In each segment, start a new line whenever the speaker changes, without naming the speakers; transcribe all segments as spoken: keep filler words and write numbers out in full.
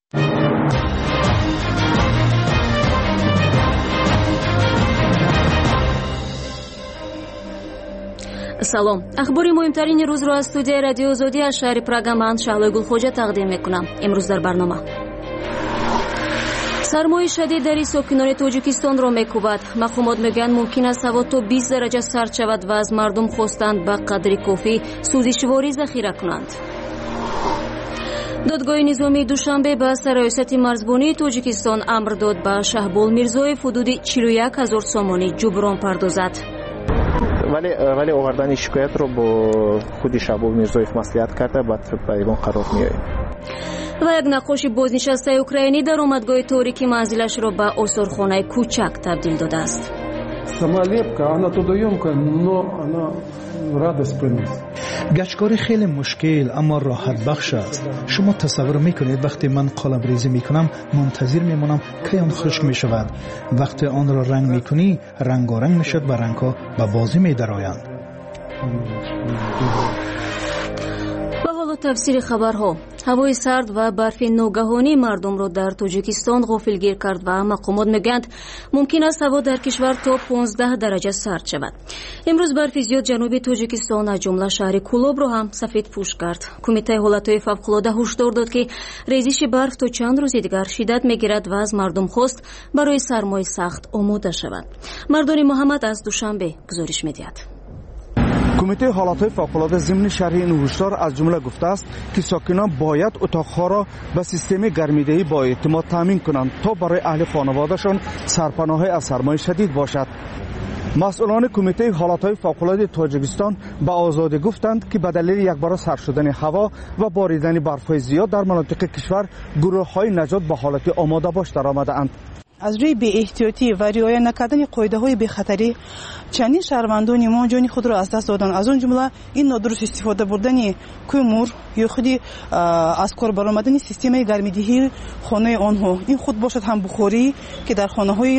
салом. ахбори муҳимтарини рӯзро аз студияи радиои озодӣ аз шаҳри Прага ман Шаҳлои Гулхоҷа тақдим мекунам. имрӯз дар барнома сармои шадид дар сокинони Тоҷикистонро мекӯбад. мақомот мегӯянд мумкин аст ҳаво то бист дараҷа сард шавад ва аз мардум хостанд ба қадри кофӣ сӯзишворӣ захира кунанд. додгоҳи низомии Душанбе ба сароясати марзбонии Тоҷикистон амр дод ба Шаҳбол Мирзоев ҳудуди чилу як ҳазор сомонӣ ҷуброн пардозад.
вале вале овардани шикоятро бо худи Шаҳбол Мирзоев маслиҳат карда ба айвон қарор меояд.
ва як наққоши бознишастаи украинӣ даромадгоҳи торики манзилашро ба осорхонаи кӯчак табдил додааст.
Самолепка, она трудоемкая, но она радость приносит.
гачкори хеле мушкил, аммо роҳат бахш аст. шумо тасаввур мекунед вақте ман қолабрезӣ мекунам, мунтазир мемонам ки он хушк мешавад. вақте онро ранг мекунӣ, рангоранг мешавад ва рангҳо ба бозӣ медароянд.
ба ҳоло тафсири хабарҳо. ҳавои сард ва барфи ногаҳонӣ мардумро дар Тоҷикистон ғофилгир кард ва мақомот мегӯянд мумкин аст ҳаво дар кишвар то понздаҳ дараҷа сард шавад. имрӯз барфи зиёд ҷануби Тоҷикистон аз ҷумла шаҳри Кулобро ҳам сафедпӯш кард. кумитаи ҳолатҳои фавқулода ҳушдор дод ки резиши барф то чанд рӯзи дигар шиддат мегирад ва аз мардум хост барои сармои сахт омода шаванд. мардони Муҳаммад аз Душанбе гузориш медиҳад.
کمیته حالاتهای فوق‌العاده ضمن شرح این هشدار از جمله گفته است که ساکنان باید اتاقها را به سیستم گرمایدهی با اعتماد تامین کنند تا برای اهل خانوادهشان سرپناهی از سرمای شدید باشد. مسئولان کمیته حالاتهای فوق‌العاده تاجیکستان به آزادی گفتند که به دلیل یکباره سرد شدن هوا و باریدن برف‌های زیاد در مناطق کشور گروه‌های نجات به حالت آماده باش درآمده‌اند.
از روی بی احتیاطی و رعایت نکردن قاعده‌های بی‌خطری چندین شهروندان ما جان خود را از دست دادند. از آن جمله این نادرست استفاده بردن کومور یا خودی از کار برآمدن سیستم گرمایدهی خانه آنها. این خود باشد هم بخاری که در خانه‌های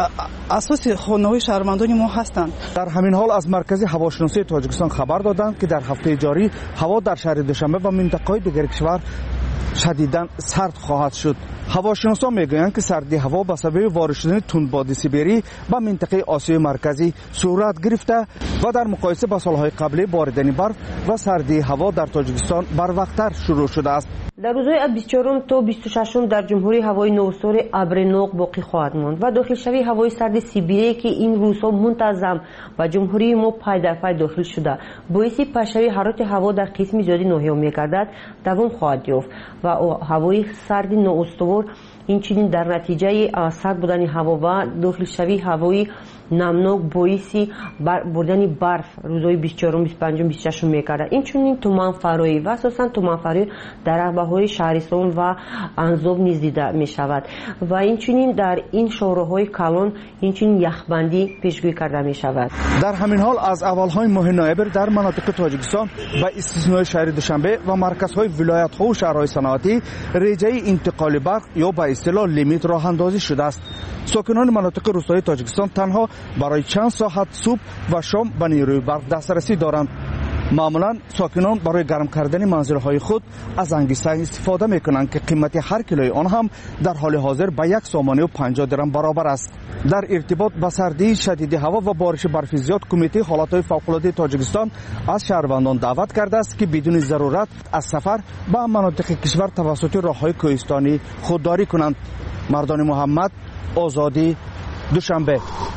اساس خانه‌های شهروندان ما هستند.
در همین حال از مرکز هواشناسی تاجیکستان خبر دادند که در هفته جاری هوا در شهر دوشنبه و منطقه‌های دیگر کشور شدیداً سرد خواهد شد. هواشناسان میگویند که سردی هوا به سبب وارد شدن تندباد سیبری به منطقه آسیای مرکزی صورت گرفته و در مقایسه با سالهای قبلی باریدن برف و سردی هوا در تاجیکستان بروقتر شروع شده است.
در روزهای از بیست و چهارم تا بیست و ششم در جمهوری هوایی نوستان ابرناق باقی خواهد ماند و داخل شوی هوای سرد سیبری که این روزها منتظم و جمهوری ما پای در پای داخل شده باعث پشوی حرارت هوا در قسم زیادی ناحیه‌ها می‌گردد دوام خواهد یافت و هوای سرد نااستوار این چنین در نتیجه سرد بودن هوا و داخل شوی هوایی نمناک باعث بردن برف روزهای بیست و چهارم بیست و پنجم بیست و ششم می‌گردد. این چنین تومان فرایی و اساساً تومان فرایی در عقبه‌های شهرستان و انزاب نیز دیده می‌شود و این چنین در این شهرهای کلان این چنین یخبندی پیشگویی کرده می‌شود.
در همین حال از اولهای ماه نوامبر در مناطق تاجیکستان با استثنای شهر دوشنبه و مرکزهای ولایت‌ها و شهرهای صنعتی رجای انتقال برق یا به اصطلاح لیمیت راه اندازی شده است. ساکنان مناطق روستایی تاجیکستان تنها برای چند ساعت صبح و شام به نیروی برق دسترسی دارند. معمولا ساکنان برای گرم کردن منزل‌های خود از انگیزه استفاده می‌کنند که قیمت هر کیلوی آن هم در حال حاضر به یک سامانه و پنجاه درم برابر است. در ارتباط با سردی شدید هوا و بارش برف زیاد کمیته حالاتهای فوق‌العاده تاجیکستان از شهروندان دعوت کرده است که بدون ضرورت از سفر به مناطق کشور توسط راه‌های کوهستانی خودداری کنند. مردان محمد، آزادی، دوشنبه.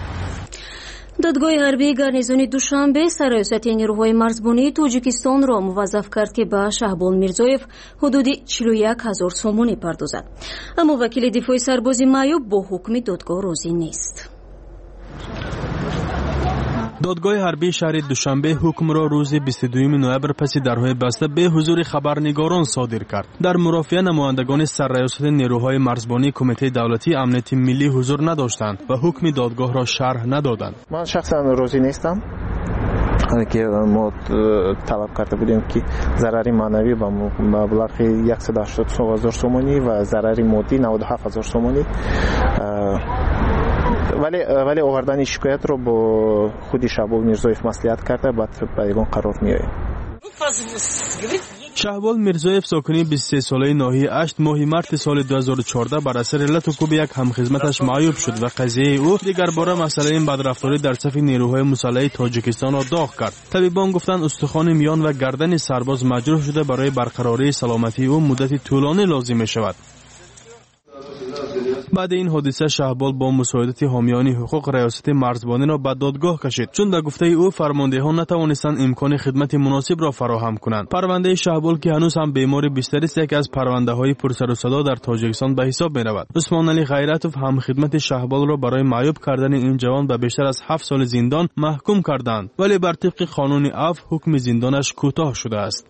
додгоҳи ҳарбии гарнизони Душанбе сароясати нерӯҳои марзбонии Тоҷикистонро муваззаф кард ки ба Шаҳбол Мирзоев ҳудуди чилу як ҳазор сомонӣ пардозад. аммо вакили дифои сарбози маъюб бо ҳукми додгоҳ розӣ нест.
دادگاه حربی شهر دوشنبه حکم را روز بیست و دوم نوامبر پس درهای بسته به حضور خبرنگاران صادر کرد. در مرافعه نمایندگان سرریاست نیروهای مرزبانی کمیته دولتی امنیت ملی حضور نداشتند و حکم دادگاه را شرح ندادند.
من شخصا راضی نیستم که ما طلب کرده بودیم که ضرری معنوی با مبلغ صد و هشتاد هزار سومانی و ضرری مادی نود و هفت هزار سومانی ولی ولی آوردن شکایت رو با خودی شهبول میرزویف مصلحت کرده بعد به ایوان قرار میآید.
شهبال میرزایف ساکنی بیست و سه ساله ناحیه اشت ماه مارس سال دو هزار و چهارده بر اثر علت کوب یک همخدمتش معیوب شد و قضیه او دیگر باره مسئله این بدرفتاری در صف نیروهای مسلح تاجیکستان را داغ کرد. طبیبان گفتند استخوان میان و گردن سرباز مجروح شده برای برقراری سلامتی او مدت طولانی لازم می شود. بعد این حادثه شهبال با مساعدت حامیان حقوق ریاست مرزبانی را به دادگاه کشید، چون در گفته او فرماندهان نتوانستند امکان خدمت مناسب را فراهم کنند. پرونده شهبال که هنوز هم بیمار بستری است، یکی از پرونده های پرسر و صدا در تاجیکستان به حساب می رود. عثمان علی غیرتوف هم خدمت شهبال را برای معیوب کردن این جوان به بیشتر از هفت سال زندان محکوم کردند، ولی بر طبق قانون عفو حکم زندانش کوتاه شده است.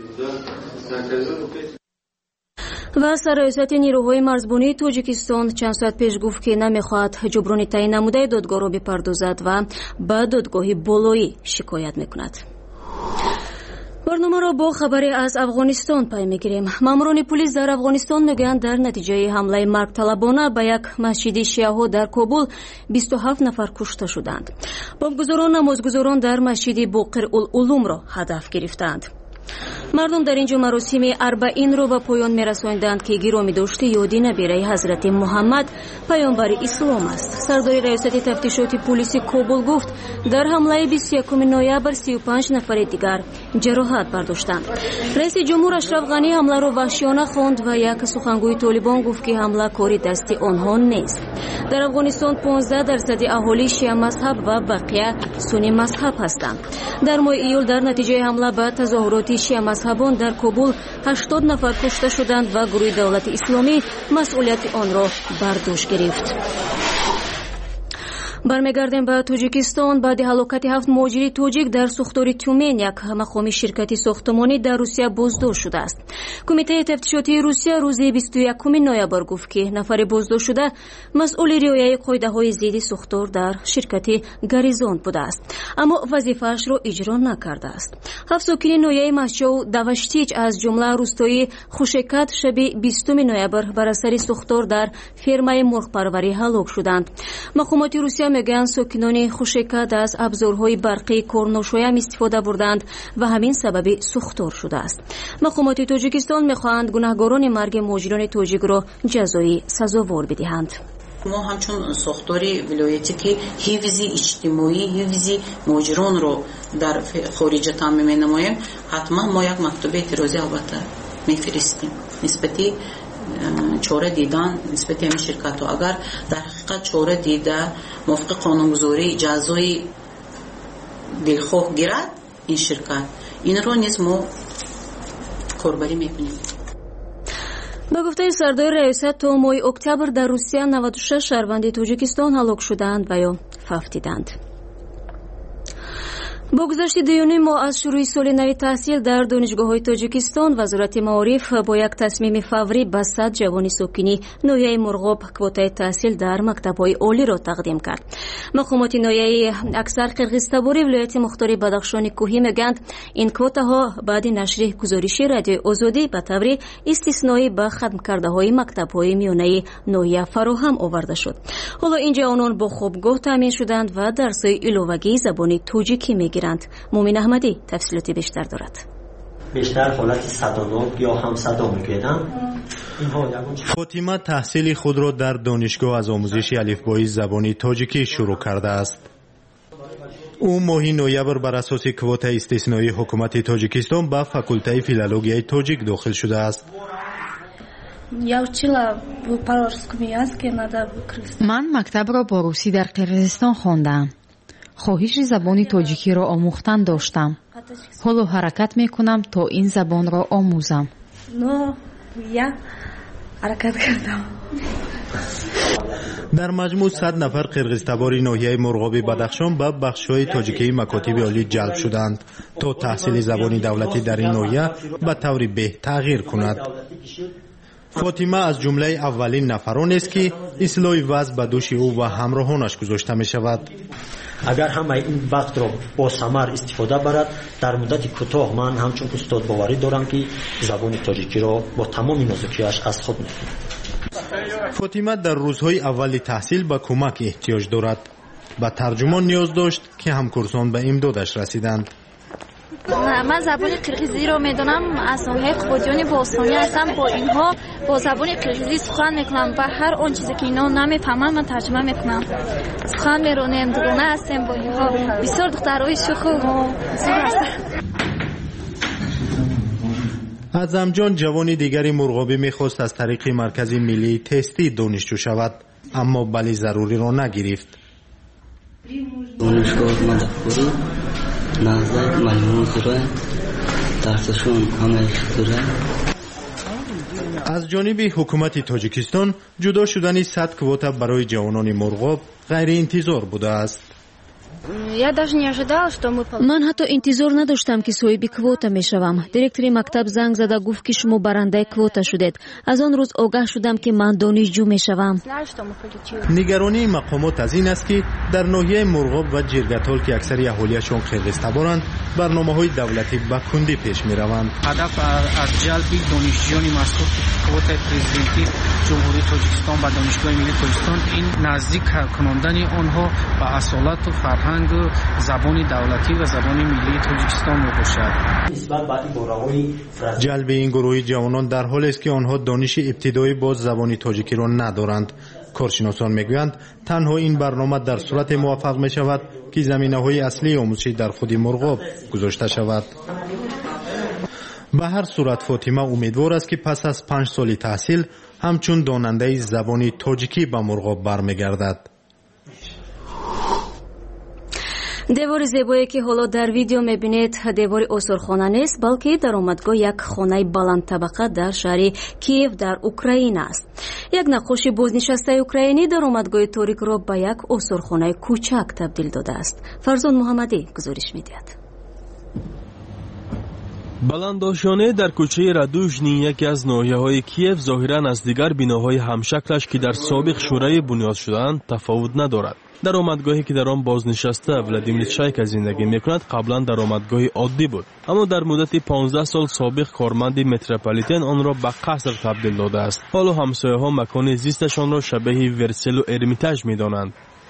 و سرایست نیروهای مرزبانی تاجیکستان چند ساعت پیش گفت که نمیخواهد جبران تعیین نموده دادگاه را بپردازد و به دادگاه بالایی شکایت میکند. برنامه را با خبری از افغانستان پی میگیریم. ماموران پلیس در افغانستان میگویند در نتیجه حمله مرگ طلبانه به یک مسجد شیعه در کابل بیست و هفت نفر کشته شدند. بمبگذاران نمازگزاران در مسجد باقر العلوم را هدف گرفتند. مردم در اینجا مراسم اربعین رو به پایان می‌رساندند که گرامی داشته یادی نبیره حضرت محمد پیامبر اسلام است. سردار ریاست تفتیشات پلیس کابل گفت در حمله بیست و یکم نوامبر سی و پنج نفر دیگر جراحت برداشتند. رئیس جمهور اشرف غنی حمله را وحشیانه خواند و یک سخنگوی طالبان گفت که حمله کاری دست آنها نیست. در افغانستان پانزده درصد اهالی شیعه مذهب و بقیه سنی مذهب هستند. در ماه ایول در نتیجه حمله به تظاهرات شیعه مذهبان در کابل هشتاد نفر کشته شدند و گروه دولت اسلامی مسئولیت آن را بر دوش گرفت. برمیگردیم به تاجیکستان. بعد هلاکت هفت مهاجر تاجیک در سوختار تیومن یک مقام شرکت ساختمانی در روسیه بازداشت شده است. کمیته تفتیشاتی روسیه روز بیست و یکم نوامبر گفت که نفر بازداشت شده مسئول رعایت قاعده‌های ضد سوختار در شرکت گاریزون بوده است، اما وظیفه‌اش را اجرا نکرده است. هفت ساکن نویای ماشچو دوشتیچ از جمله روستای خوشکت شب بیستم نوامبر بر اثر سوختار در فرمای مرغ پروری هلاک شدند. مقامات روسیه میگن ساکنان خوشکت از ابزارهای برقی کارناشایم استفاده بردند و همین سبب سوختار شده است. مقامات تاجیکستان میخواهند گناهکاران مرگ مهاجران تاجیک را جزایی سزاوار بدهند.
ما همچون ساختاری ولایتی که حفظی اجتماعی حفظی مهاجران رو در خارج تامین می‌نماییم، حتما ما یک مکتوب اعتراضی البته میفرستیم نسبتی چاره دیدن نسبت همین شرکت ها. اگر در حقیقت چاره دیده موافق قانونگذاری جزای دلخواه گیرد این شرکت، این رو نیز ما کاربری میکنیم.
به گفته سردار ریاست تا ماه اکتبر در روسیه نود و شش شهروند تاجیکستان هلاک شدند و یا فوتیدند. با گذشت دیونی ما از شروع سال نو تحصیل در دانشگاه‌های تاجیکستان وزارت معارف با یک تصمیم فوری به صد جوان ساکنی ناحیه مرغاب کوتاه تحصیل در مکتب‌های عالی را تقدیم کرد. مقامات ناحیه اکثر قرقیزتباری ولایت مختار بدخشان کوهی میگویند این کوتاها بعد نشر گزارش رادیو آزادی به طور استثنایی به ختم کرده‌های مکتب‌های میانه ناحیه فراهم آورده شد. حالا اینجا آنان با خوابگاه تامین شدند و درس‌های علاوه‌ای زبان تاجیکی می‌گیرند. مومن احمدی تفصیلات بیشتر دارد.
بیشتر حالت صدانو یا هم صدا میگیرن.
فاطمه تحصیل خود را در دانشگاه از آموزش الفبای زبان تاجیکی شروع کرده است. او ماه نوامبر بر اساس کوتا استثنایی حکومت تاجیکستان به فاکولته فیلولوژی تاجیک داخل شده است.
من مکتب را با روسی در قرقیزستان خواندم. خواهش زبان تاجیکی را آموختن داشتم. حالا حرکت می کنم تا این زبان را آموزم.
نو یا حرکت کردم.
در مجموع صد نفر قرقیزتبار ناحیه مرغاب بدخشان به بخش‌های تاجیکی مکاتب عالی جلب شدند تا تحصیل زبان دولتی در این ناحیه به طور به تغییر کند. فاطمه از جمله اولین نفران است که اصلاح وضع به دوش او و همراهانش گذاشته می شود.
اگر همه این وقت را با ثمر استفاده برد، در مدت کوتاه من همچون استاد باوری دارم که زبان تاجیکی را با تمام نازکی‌اش از خود می‌کنم.
فاطمه در روزهای اول تحصیل به کمک احتیاج دارد. به ترجمان نیاز داشت که همکورسان به امدادش رسیدند.
من زبان قرقیزی رو میدونم. از ساحه خودیان باستانی هستم. با اینها با زبان قرقیزی سخن میکنم و هر اون چیزی که اینا نمیفهمن من ترجمه میکنم. سخن میرونیم، دوگانه هستیم با اینها. بسیار دخترای شوخ و زیبا هستن.
اعظم جان جوانی دیگری مرغابی میخواست از طریق مرکز ملی تستی دانشجو شود، اما بلی ضروری را نگرفت.
دانشگاه مدفوری نهزت مجموع زره درسشون همه زره.
از جانب حکومت تاجیکستان جدا شدن صد کوتا برای جوانان مرغاب غیر انتظار بوده است.
من حتی انتظار نداشتم که صاحب کвота میشوم. دایرکتور مکتب زنگ زد و گفت که شما برنده کвота شدید. از آن روز آگاه شدم که من دانشجو میشوم.
نگرانی مقامات از این است که در ناحیه مرغاب و جرگتال که اکثر اهالیشان قرقیزتبارند، برنامه‌های دولتی به کندی پیش می‌روند.
هدف از جلب دانشجویان مذکور کвота پرزیدنتی جمهوری تاجیکستان و دانشگاه ملی تاجیکستان این نزدیک کناندن آنها به اصالت و فرهنگ زبان دولتی و زبان ملی تاجیکستان میباشد.
جلب این گروه جوانان در حالی است که آنها دانش ابتدایی با زبان تاجیکی را ندارند. کارشناسان میگویند تنها این برنامه در صورت موفق می شود که زمینه‌های اصلی آموزشی در خود مرغاب گذاشته شود. به هر صورت فاطمه امیدوار است که پس از پنج سال تحصیل همچون داننده زبان تاجیکی به مرغاب برمیگردد.
دیوار زیبایی که حالا در ویدیو میبینید دیوار آثارخانه نیست، بلکه درآمدگاه یک خانه بلند طبقه در شهر کیف در اوکراین است. یک نقاش بازنشسته اوکراینی درآمدگاه تاریک را به یک آثارخانه کوچک تبدیل داده است. فرزان محمدی گزارش میدهد.
بلندآشانه در کوچه ردوژنی یکی از ناحیه‌های کیف ظاهراً از دیگر بناهای همشکلش که در سابق شورای بنیاد شده‌اند تفاوت ندارد. درآمدگاهی که در آن بازنشسته ولادیمیر چایکا زندگی می‌کند قبلا درآمدگاه عادی بود، اما در مدت پانزده سال سابق کارمند متروپولیتن آن را به قصر تبدیل داده است. حالا همسایه‌ها مکان زیستشان را شبیه ورسل و ارمیتاژ می‌دانند.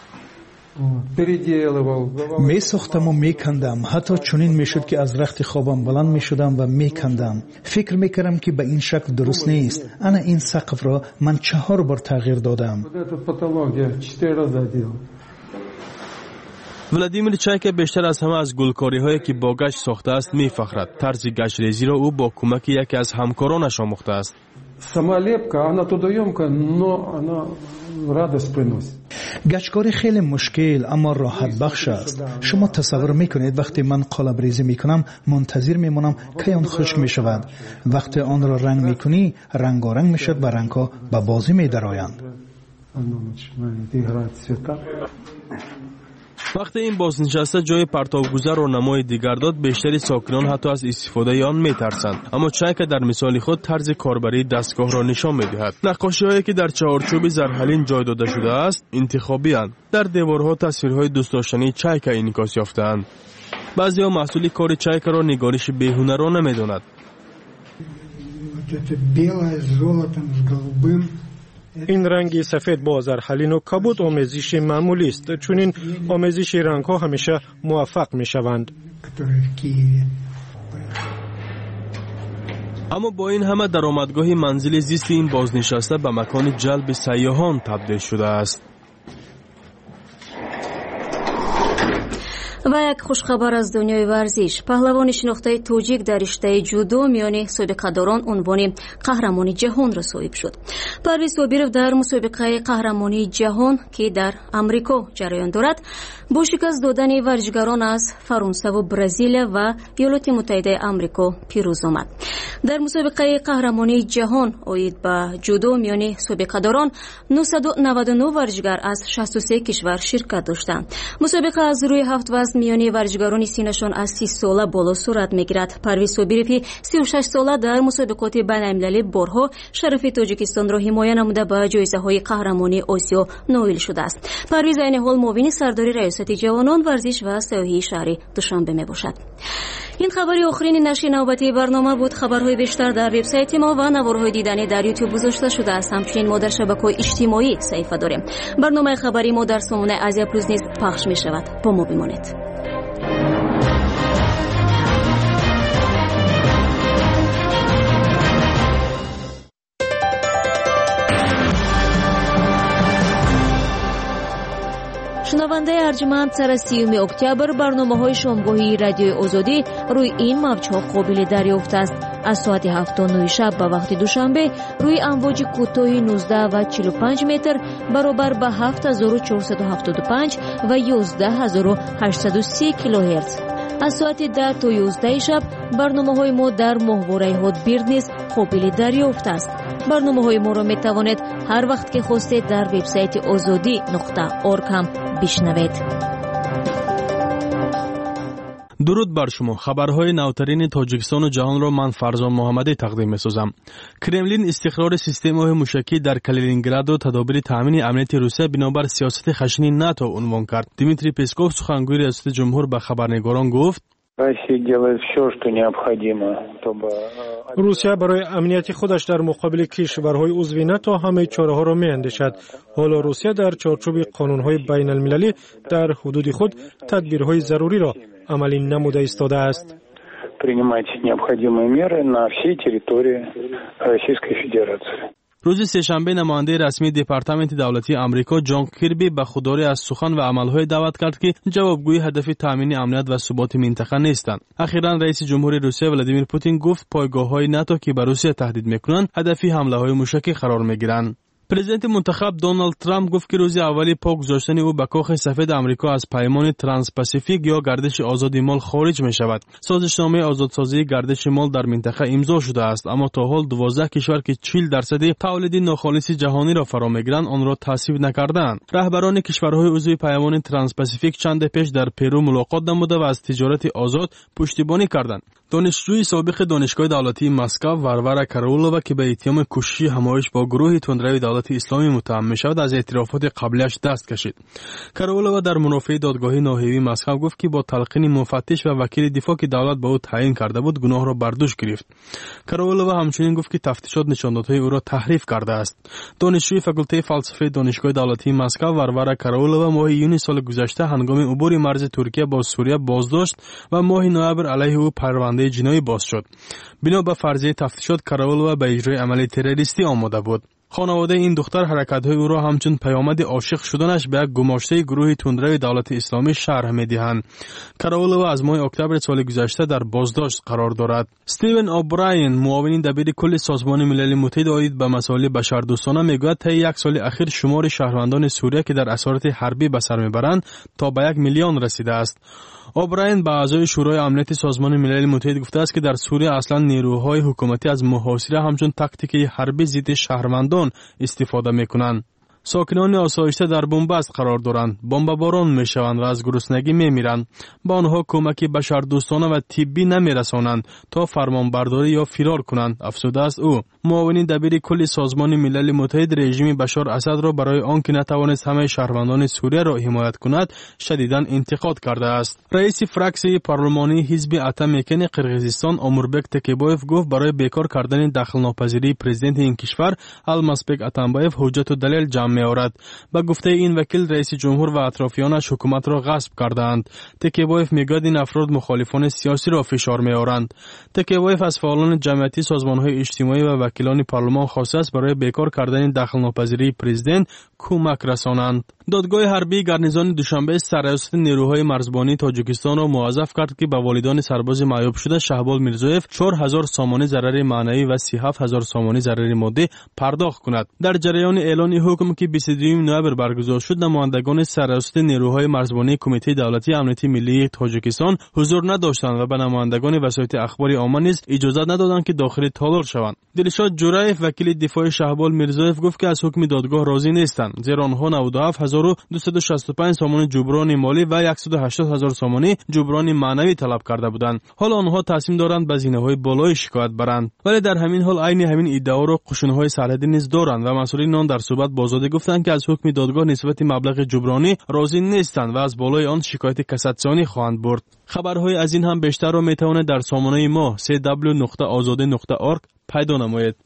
می ساختم و می کندم. حتی چنین می شد که از رخت خوابم بلند می شدم و می کندم. فکر می کردم که به این شکل درست نیست. انا این سقف را من چهار بار تغییر دادم.
ولادیمیر چایکا بیشتر از همه از گلکاری هایی که با گچ ساخته است می فخرد. طرز گچ‌ریزی را او با کمک یکی از همکارانش آموخته است.
Самолепка, она трудоемкая, но она радость приносит.
گچکاری خیلی مشکل اما راحت بخش است. شما تصور میکنید وقتی من قالب ریزی میکنم منتظر میمونم که آن خشک میشود. وقتی آن را رنگ میکنی رنگارنگ میشد و رنگها به بازی میدرآیند.
وقتی این بازنشسته جای پرتابگذار و نمای دیگر داد، بیشتری ساکنان حتی از استفاده آن میترسند. اما چایکا در مثال خود طرز کاربری دستگاه را نشان میدهد. نقاشی هایی که در چهارچوب زرحلین جای داده شده است انتخابی اند. در دیوارها تصویرهای دوست داشتنی چایکا انعکاس یافته‌اند. بعضی‌ها محصول کار چایکا را نگارش بی‌هنرانه می‌دانند.
این رنگی سفید با زرحلین و کبود آمیزش معمولی است، چون این آمیزش رنگ ها همیشه موفق می شوند.
اما با این همه درآمدگاه منزل زیست این بازنشسته به مکان جلب سیاحان تبدیل شده است.
و یک خوشخبر از دنیای ورزش. پهلوان شناخته تاجیک در رشته جودو میان سابقه‌داران عنوان قهرمانی جهان را صاحب شد. پرویز صابرов در مسابقه قهرمانی جهان که در آمریکا جریان دارد با شکست دادن ورزشکاران از فرانسه و برزیل و ایالات متحده آمریکا پیروز آمد. در مسابقه قهرمانی جهان اوید به جودو میان سابقه‌داران نهصد و نود و نه ورزشکار از شصت و سه کشور شرکت داشتند. مسابقه از روی هفت وزن میان ورزشکاران سینشان از سی ساله بالا صورت میگیرد. پرویز صابرов سی و شش ساله در مسابقات بین‌المللی بارها شرف تاجیکستان را حمایت نموده به جایزه‌های قهرمانی آسیا نائل شده است. پرویز این حال معاون سرداری ریاست جوانان ورزش و سیاحی شهر دوشنبه میباشد. این خبری آخرین نشر نوبتی برنامه بود. خبرهای بیشتر در وبسایت ما و نوارهای دیدنی در یوتیوب گذاشته شده است. همچنین ما در شبکه‌های اجتماعی صفحه داریم. برنامه خبری ما در سامانه آسیا پلاس نیز پخش می شود. با ما بمانید. шунавандаи арҷманд сара сиюми октябр барномаҳои шомгоҳии радиои озодӣ рӯи ин мавҷҳо қобили дарёфт аст. аз соати ҳафту нӯҳ шаб ба вақти душанбе рӯи амвоҷи кӯтоҳи нуздаҳ ва чилу панҷ метр баробар ба ҳафт ҳазору чорсаду ҳафтоду панҷ ва ёздаҳ ҳазору ҳаштсаду си килоҳерц. аз соати даҳ то ёздаҳи шаб барномаҳои мо дар моҳвораи ҳотбирд низ қобили дарёфт аст. барномаҳои моро метавонед ҳар вақт ки хостед дар вебсайти озодӣ нуқта орг ҳам бишнавед.
дуруд бар шумо. хабарҳои навтарини тоҷикистону ҷаҳонро ман Фарзон Муҳаммадӣ тақдим месозам. Кремлин истиқрори системаҳои мушакӣ дар Калининградро тадобири таъмини амнияти Русия бинобар сиёсати хашини НАТО унвон кард. Дмитрий Песков, сухангӯи риёсати ҷумҳур, ба хабарнигорон гуфт:
русия барои амнияти худаш дар муқобили кишварҳои узви НАТО ҳамаи чораҳоро меандешад. ҳоло русия дар чорчӯби қонунҳои байналмилалӣ дар ҳудуди худ тадбирҳои заруриро амалӣ намуда истодааст.
рӯзи сешанбе намояндаи расмии департаменти давлатии амрико ҷон Кирби ба худдорӣ аз сухан ва амалҳое даъват кард, ки ҷавобгӯи ҳадафи таъмини амният ва суботи минтақа нестанд. ахиран раиси ҷумҳури Русия Владимир Путин гуфт пойгоҳҳои НАТО, ки ба Русия таҳдид мекунанд, ҳадафи ҳамлаҳои мушакӣ қарор мегиранд. президенти мунтахаб Доналд Трамп гуфт, ки рӯзи аввали пок гузоштани ӯ ба кохи сафед Амрико аз паймони Транспасифик ё гардиши озоди мол хориҷ мешавад. созишномаи озодсозии гардиши мол дар минтақа имзо шудааст, аммо то ҳол дувоздаҳ кишвар, ки чил дарсади тавлиди нохолиси ҷаҳониро фаро мегиранд, онро тасвиб накардаанд. раҳбарони кишварҳои узви паймони Транспасифик чанде пеш дар Перу мулоқот намуда ва аз тиҷорати озод пуштибонӣ карданд. донишҷӯи собиқи донишгоҳи давлатии Москав Варвара Караулова, ки ба иттиҳоми кӯшиши ҳамоиш бо гурӯҳи тундрави давлати исломӣ муттаҳам мешавад, аз эътирофоти қаблияш даст кашид. Караулова дар мурофиаи додгоҳи ноҳиявии Москав гуфт, ки бо талқини муфаттиш ва вакили дифоъ, ки давлат ба ӯ таъин карда буд, гуноҳро бар дӯш гирифт. Караулова ҳамчунин гуфт, ки тафтишот нишондодҳои ӯро таҳриф кардааст. донишҷӯи факултаи фалсафаи донишгоҳи давлатии Москав Варвара Караулова моҳи июни соли гузашта ҳангоми убури марзи Туркия бо Сурия боздошт ва моҳи ноябр алайҳи ӯ парвандаи ҷиноӣ боз шуд. бино ба фарзияи тафтишот, Караулова ба иҷрои амали террористӣ омода буд. خانواده این دختر حرکت‌های او را همچون پیامد عاشق شدنش به یک گماشته گروه تندروی دولت اسلامی شرح می‌دهند. کراولووا از ماه اکتبر سال گذشته در بازداشت قرار دارد. استیون اوبراین، معاون دبیر کل سازمان ملل متحد عاید به مسائل بشردوستانه میگوید طی یک سال اخیر شمار شهروندان سوریه که در اسارت حربی به سر میبرند تا به یک میلیون رسیده است. اوبراین با اعضای شورای امنیت سازمان ملل متحد گفته است که در سوریه اصلا نیروهای حکومتی از محاصره همچون تاکتیک حربی ضد شهروندان استفاده میکنند. ساکنان آسایشته در بنبست قرار دارند، بمباران میشوند و از گرسنگی میمیرند. با آنها کمکی بشردوستانه و طبی نمیرسانند تا فرمانبرداری یا فرار کنند، افزوده است او. معاون دبیر کل سازمان ملل متحد رژیم بشار اسد را برای آنکه نتوانست همه شهروندان سوریه را حمایت کند شدیداً انتقاد کرده است. رئیس فراکسیون پارلمانی حزب اتمیکن قرغیزستان اموربک تکیبایف گفت برای بیکار کردن دخالت‌ناپذیری پرزیدنت این کشور المازبک اتامبایف حجت و دلیل جمع می‌آورد. با گفته این وکیل رئیس جمهور و اطرافیانش حکومت را غصب کردند. تکیبایف میگوید این افراد مخالفان سیاسی را فشار می‌آورند. تکیبایف از فعالان جمعیتی سازمان‌های اجتماعی و وکیلان پارلمان خواسته است برای بیکار کردن دخالت‌ناپذیری پرزیدنت کمک رسانند. دادگاه حربی گارنیزون دوشنبه سرایست نیروهای مرزبانی تاجیکستان را موظف کرد که به والدان سرباز معیوب شده شهبال میرزویف چهار هزار سامانی ضرر معنوی و سی و هفت هزار سامانی ضرر مادی پرداخت کند. در جریان اعلان حکم که بیست و دوم نوامبر برگزار شد، نمایندگان سرایست نیروهای مرزبانی کمیته دولتی امنیت ملی تاجیکستان حضور نداشتند و به نمایندگان وسایط اخباری عامه نیز اجازه ندادند که داخل تالار شوند. دلشاد جورایف وکیل دفاع شهبال میرزویف گفت که از حکم دادگاه راضی نیستند، زیرا آنها نود و هفت هزار و دویست و شصت و پنج سامان جبران مالی و صد و هشتاد هزار سامانی جبران معنوی طلب کرده بودند. حالا آنها تصمیم دارند به زینه‌های بالای شکایت برند. ولی در همین حال عین همین ادعا را قشون‌های سرحدی نیز دارند و مسئولین آن در صحبت با آزادی گفتند که از حکم دادگاه نسبت مبلغ جبرانی راضی نیستند و از بالای آن شکایت کساتسیونی خواهند برد. خبرهای از این هم بیشتر را میتوانید در سامانه ما سی دبلیو نقطه آزادی نقطه اورگ پیدا نمایید.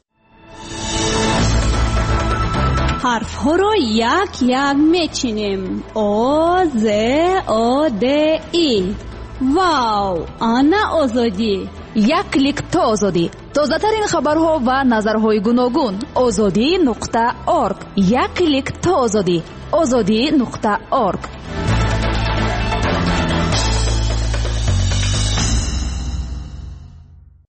حرف ها رو یک یک میچینیم. آ ز آ د ای. واو، آنا آزادی.
یک کلیک تا آزادی. تازه ترین خبرها و نظرهای گوناگون. آزادی نقطه اورگ. یک کلیک تا آزادی. آزادی نقطه اورگ.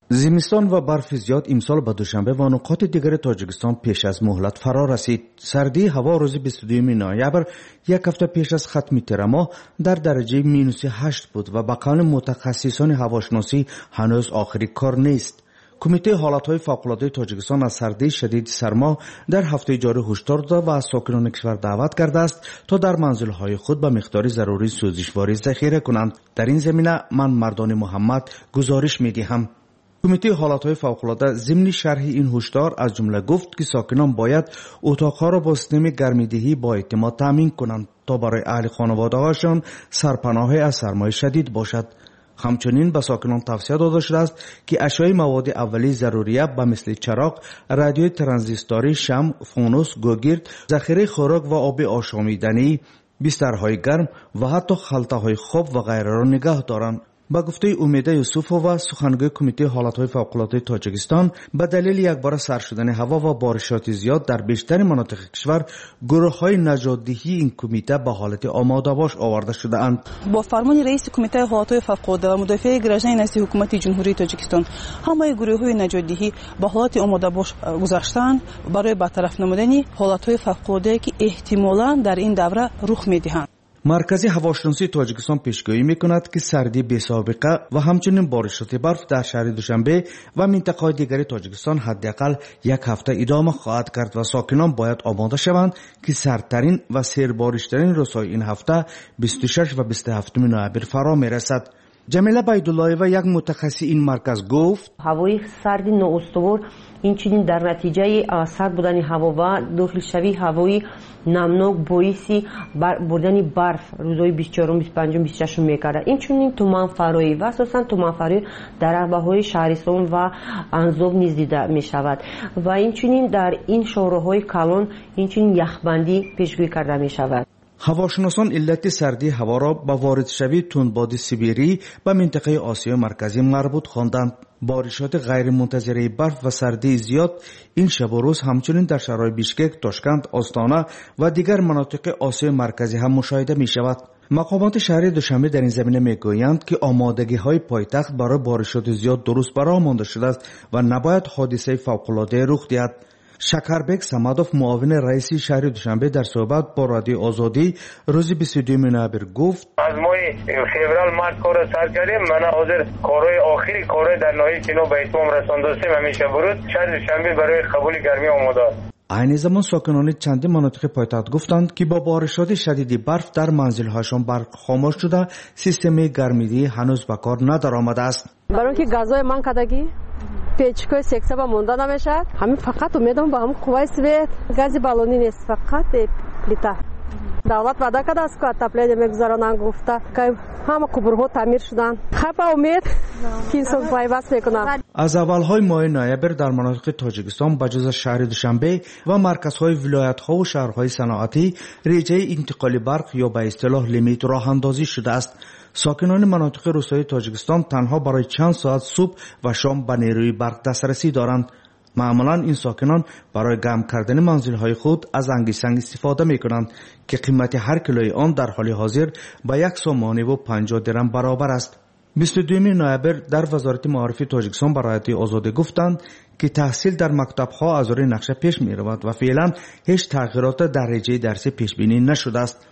زمستان و برف زیاد امسال به دوشنبه و نقاط دیگر تاجیکستان پیش از مهلت فرا رسید. سردی هوا روز بیست و دوم نوامبر یک هفته پیش از ختم تیر ماه در درجه مینوس هشت بود و به قول متخصصان هواشناسی هنوز آخری کار نیست. کمیته حالتهای فوق‌العاده تاجیکستان از سردی شدید سرما در هفته جاری هشدار داده و از ساکنان کشور دعوت کرده است تا در منزل‌های خود به مقدار ضروری سوزشواری ذخیره کنند. در این زمینه من مردان محمد گزارش می‌دهم. کمیته حالتهای فوق‌العاده ضمن شرح این هشدار از جمله گفت که ساکنان باید اتاقها را با سیستم گرمیدهی با اعتماد تامین کنند تا برای اهل خانواده‌هاشان سرپناه از سرمای شدید باشد. همچنین به ساکنان توصیه داده شده است که اشیاء مواد اولیه ضروریه به مثل چراغ، رادیوی ترانزیستوری، شمع، فانوس، گوگرد، ذخیره خوراک و آب آشامیدنی، بسترهای گرم و حتی خلطه‌های خواب و غیره را نگاه دارند. با گفته امیده یوسفووا سخنگوی کمیته حالتهای فوق‌العاده تاجیکستان، به دلیل یک بار سرد شدن هوا و بارشات زیاد در بیشتر مناطق کشور، گروه‌های نجات‌دهی این کمیته به حالت آماده باش آورده شده‌اند.
با فرمان رئیس کمیته حالتهای فوق‌العاده و مدافع گراژنای نزد حکومت جمهوری تاجیکستان، همه گروه‌های نجات‌دهی به حالت آماده باش گذاشتند برای برطرف نمودن حالتهای فوق‌العاده که احتمالاً در این دوره رخ می‌دهند.
مرکز هواشناسی تاجیکستان پیشگویی می‌کند که سردی بی‌سابقه و همچنین بارشات برف در شهر دوشنبه و منطقه‌های دیگر تاجیکستان حداقل یک هفته ادامه خواهد کرد و ساکنان باید آماده شوند که سردترین و سیربارشترین روزهای این هفته بیست و شش و بیست و هفت نوامبر فرا می‌رسد. جمیله بیدالله‌یeva یک متخصص این مرکز گفت
هوای سرد نااستوار اینچنین در نتیجه سرد بودن هوا و داخلشوی هوایی نمناک باعثی بردن برف روزهای بیست و چهارم، بیست و پنجم، بیست و ششم میکرده. اینچنین تومان فرایی و اساساً تومان فرایی در عقبه‌های شهرستان و انزاب نیز دیده میشود و اینچنین در این شهرهای کلان اینچنین یخبندی پیشگویی کرده میشود.
هواشناسان علت سردی هوا را به وارد شوی تندباد سیبری به منطقه آسیا مرکزی مربوط خواندند. بارشات غیر منتظره برف و سردی زیاد این شب و روز همچنین در شهرهای بیشکک، تاشکند، آستانه و دیگر مناطق آسیا مرکزی هم مشاهده می شود. مقامات شهر دوشنبه در این زمینه میگویند که آمادگی های پایتخت برای بارشات زیاد درست برآمده شده است و نباید حادثه فوق‌العاده رخ دهد. شکربک سمدوف معاون رئیس شهر دوشنبه در صحبت با رادیو آزادی روز بیست و دوم نوامبر گفت
از ماه فوریه مارس کار سر کردیم. من حاضر کارهای آخری کارهای در ناحیه کنو به اتمام رساندیم. همیشه ورود شهر دوشنبه برای قبول گرمی آماده است.
این زمان ساکنان چندین مناطق پایتخت گفتند که با بارشات شدید برف در منزل‌هاشان برق خاموش شده، سیستم گرمیدهی هنوز به کار ندارآمده است.
برای اینکه گازهای من کدگی پیچکای سکسه با مونده نمیشه. همین فقط امیدم با هم قوای سویت گازی بالونی نیست، فقط پلیتا. دولت وعده کرده است که اتپلید میگذارن گفته که همه قبرها تعمیر شدن. خب امید که این سال پایبست میکنن.
از اولهای ماه نوامبر در مناطق تاجیکستان بجز شهر دوشنبه و مرکزهای ولایت‌ها و شهرهای صنعتی ریجه انتقال برق یا به اصطلاح لیمیت راه اندازی شده است. ساکنان مناطق روستایی تاجیکستان تنها برای چند ساعت صبح و شام به نیروی برق دسترسی دارند. معمولا این ساکنان برای گرم کردن منزل‌های خود از انگیسنگ استفاده می‌کنند که قیمت هر کیلوی آن در حال حاضر به یک سومانی و پنجاه درم برابر است. بیست و دوم نوامبر در وزارت معارف تاجیکستان به رادیو آزادی گفتند که تحصیل در مکتب‌ها از روی نقشه پیش می‌رود و فعلا هیچ تغییرات در درجه درسی پیش بینی نشده است.